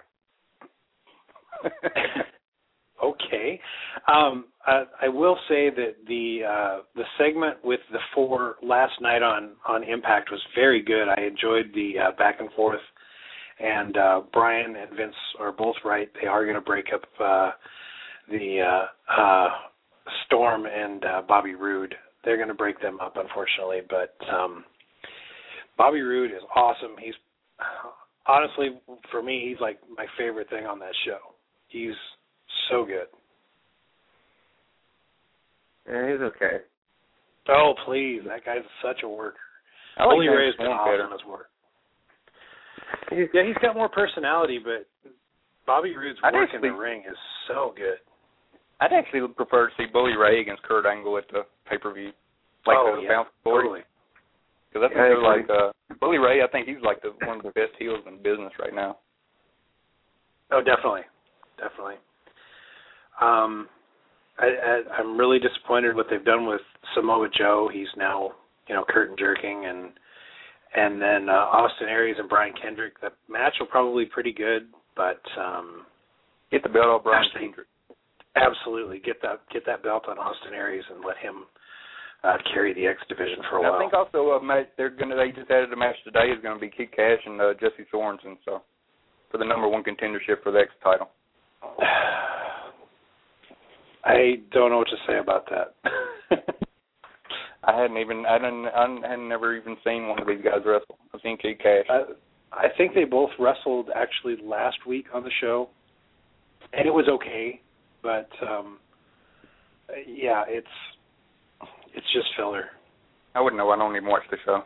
Okay. Um, I, I will say that the uh, the segment with the four last night on, on Impact was very good. I enjoyed the uh, back and forth, and uh, Brian and Vince are both right. They are going to break up uh, the uh, uh, Storm and uh, Bobby Roode. They're going to break them up, unfortunately. But um, Bobby Roode is awesome. He's honestly, for me, he's like my favorite thing on that show. He's so good. Yeah, he's okay. Oh, please. That guy's such a worker. I like Bully James Ray's been Storm awesome better. in his work. Yeah, he's got more personality, but Bobby Roode's I'd work actually- in the ring is so good. I'd actually prefer to see Bully Ray against Kurt Angle at the pay-per-view. Like oh, the yeah, Bound for Glory. totally. Because I think Yeah, they're I like, uh, Bully Ray, I think he's like the one of the best heels in business right now. Oh, definitely. Definitely. Um, I, I, I'm really disappointed what they've done with Samoa Joe. He's now, you know, curtain jerking, and and then uh, Austin Aries and Brian Kendrick. The match will probably be pretty good, but um, Get the belt off Brian Actually, Kendrick. absolutely get that get that belt on Austin Aries and let him uh, carry the X division for a And while. I think also a match they're gonna they just added a match today is going to be Kid Cash and uh, Jesse Sorensen, so for the number one contendership for the X title. I don't know what to say about that. I hadn't even I didn't I hadn't never even seen one of these guys wrestle. I've seen Kid Cash. I, I think they both wrestled actually last week on the show, and it was okay, but um, yeah, it's it's just filler. I wouldn't know. I don't even watch the show.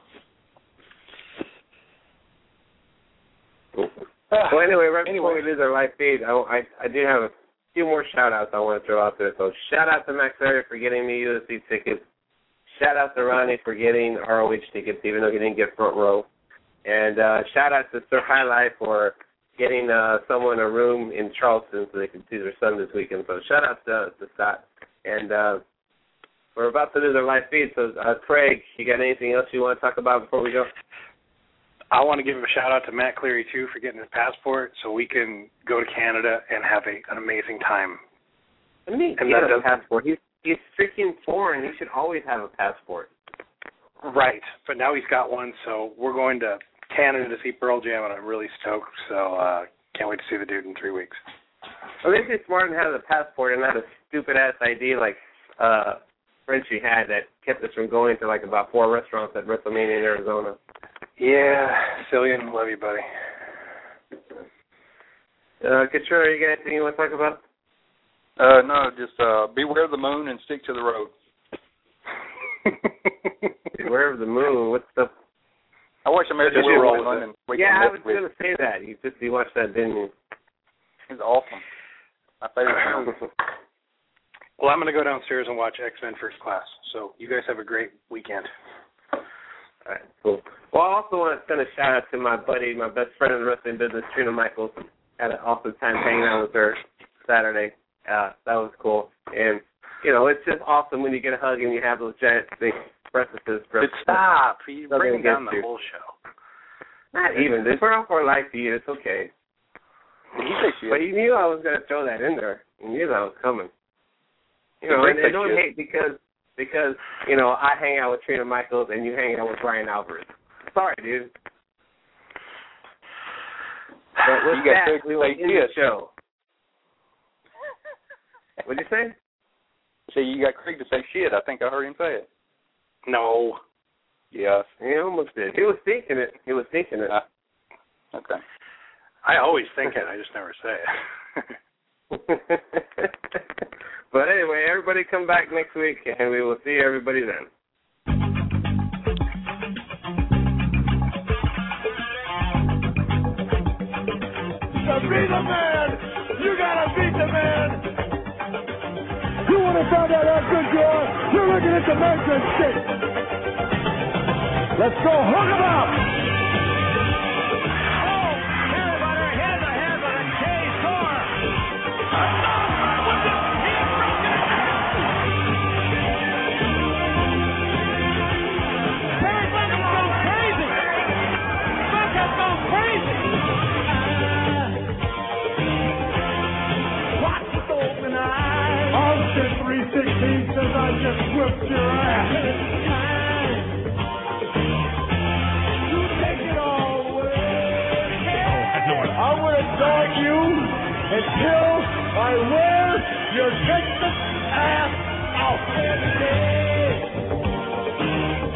Well, anyway, right Anyway. before we lose our live feed, I, I, I do have a few more shout-outs I want to throw out there. So shout out to Max Area for getting me U F C tickets. Shout out to Ronnie for getting R O H tickets, even though he didn't get front row. And uh, shout out to Sir Highlight for getting uh, someone a room in Charleston so they can see their son this weekend. So shout out to, to Scott. And uh, we're about to do their live feed. So, uh, Craig, you got anything else you want to talk about before we go? I want to give a shout-out to Matt Cleary, too, for getting his passport so we can go to Canada and have a, an amazing time. I mean, he has a passport. He's, he's freaking foreign. He should always have a passport. Right, but now he's got one, so we're going to Canada to see Pearl Jam, and I'm really stoked, so uh, can't wait to see the dude in three weeks. Well, they'd be smart and have a passport and not a stupid-ass I D like uh, Frenchie had that kept us from going to, like, about four restaurants at WrestleMania in Arizona. Yeah, Cillian, love you, buddy. Uh, Katrina, you got anything you want to talk about? Uh, no, just uh, beware of the moon and stick to the road. Beware of the moon. What's the... I watched American Werewolf in London. Yeah, I was going to say that. You just you watched that, didn't you? It was awesome. My favorite film. Well, I'm going to go downstairs and watch X-Men First Class. So you guys have a great weekend. All right, cool. Well, I also want to send a shout-out to my buddy, my best friend in the wrestling business, Trina Michaels. Had an awesome time hanging out with her Saturday. Uh, that was cool. And, you know, it's just awesome when you get a hug and you have those giant things. Breakfasts. Stop. You're bringing down the whole show. Not even. We're all for life to you. It's okay. But you knew I was going to throw that in there. You knew that was coming. You know, and, and don't hate because, because, you know, I hang out with Trina Michaels and you hang out with Brian Alvarez. Sorry, dude. But with you that, we will end the show. What'd you say? So you got Craig to say shit. I think I heard him say it. No. Yes. He almost did. He was thinking it. He was thinking it. Uh, okay. I always think it. I just never say it. But anyway, everybody come back next week, and we will see everybody then. To be the man, you gotta beat the man. You want to find out how good you are? You're looking at the Memphis shit. Let's go, hook 'em up. Oh, everybody, here's a head by Jay Thor. Barry Bucket's gone crazy. Bucket's gone crazy. Watch the open eyes. Austin three sixteen says I just whipped your ass. It's time to take it all away. I would have dog you until I wear your Texas ass out.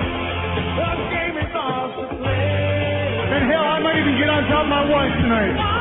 The game is off to play. And hell, I might even get on top of my wife tonight.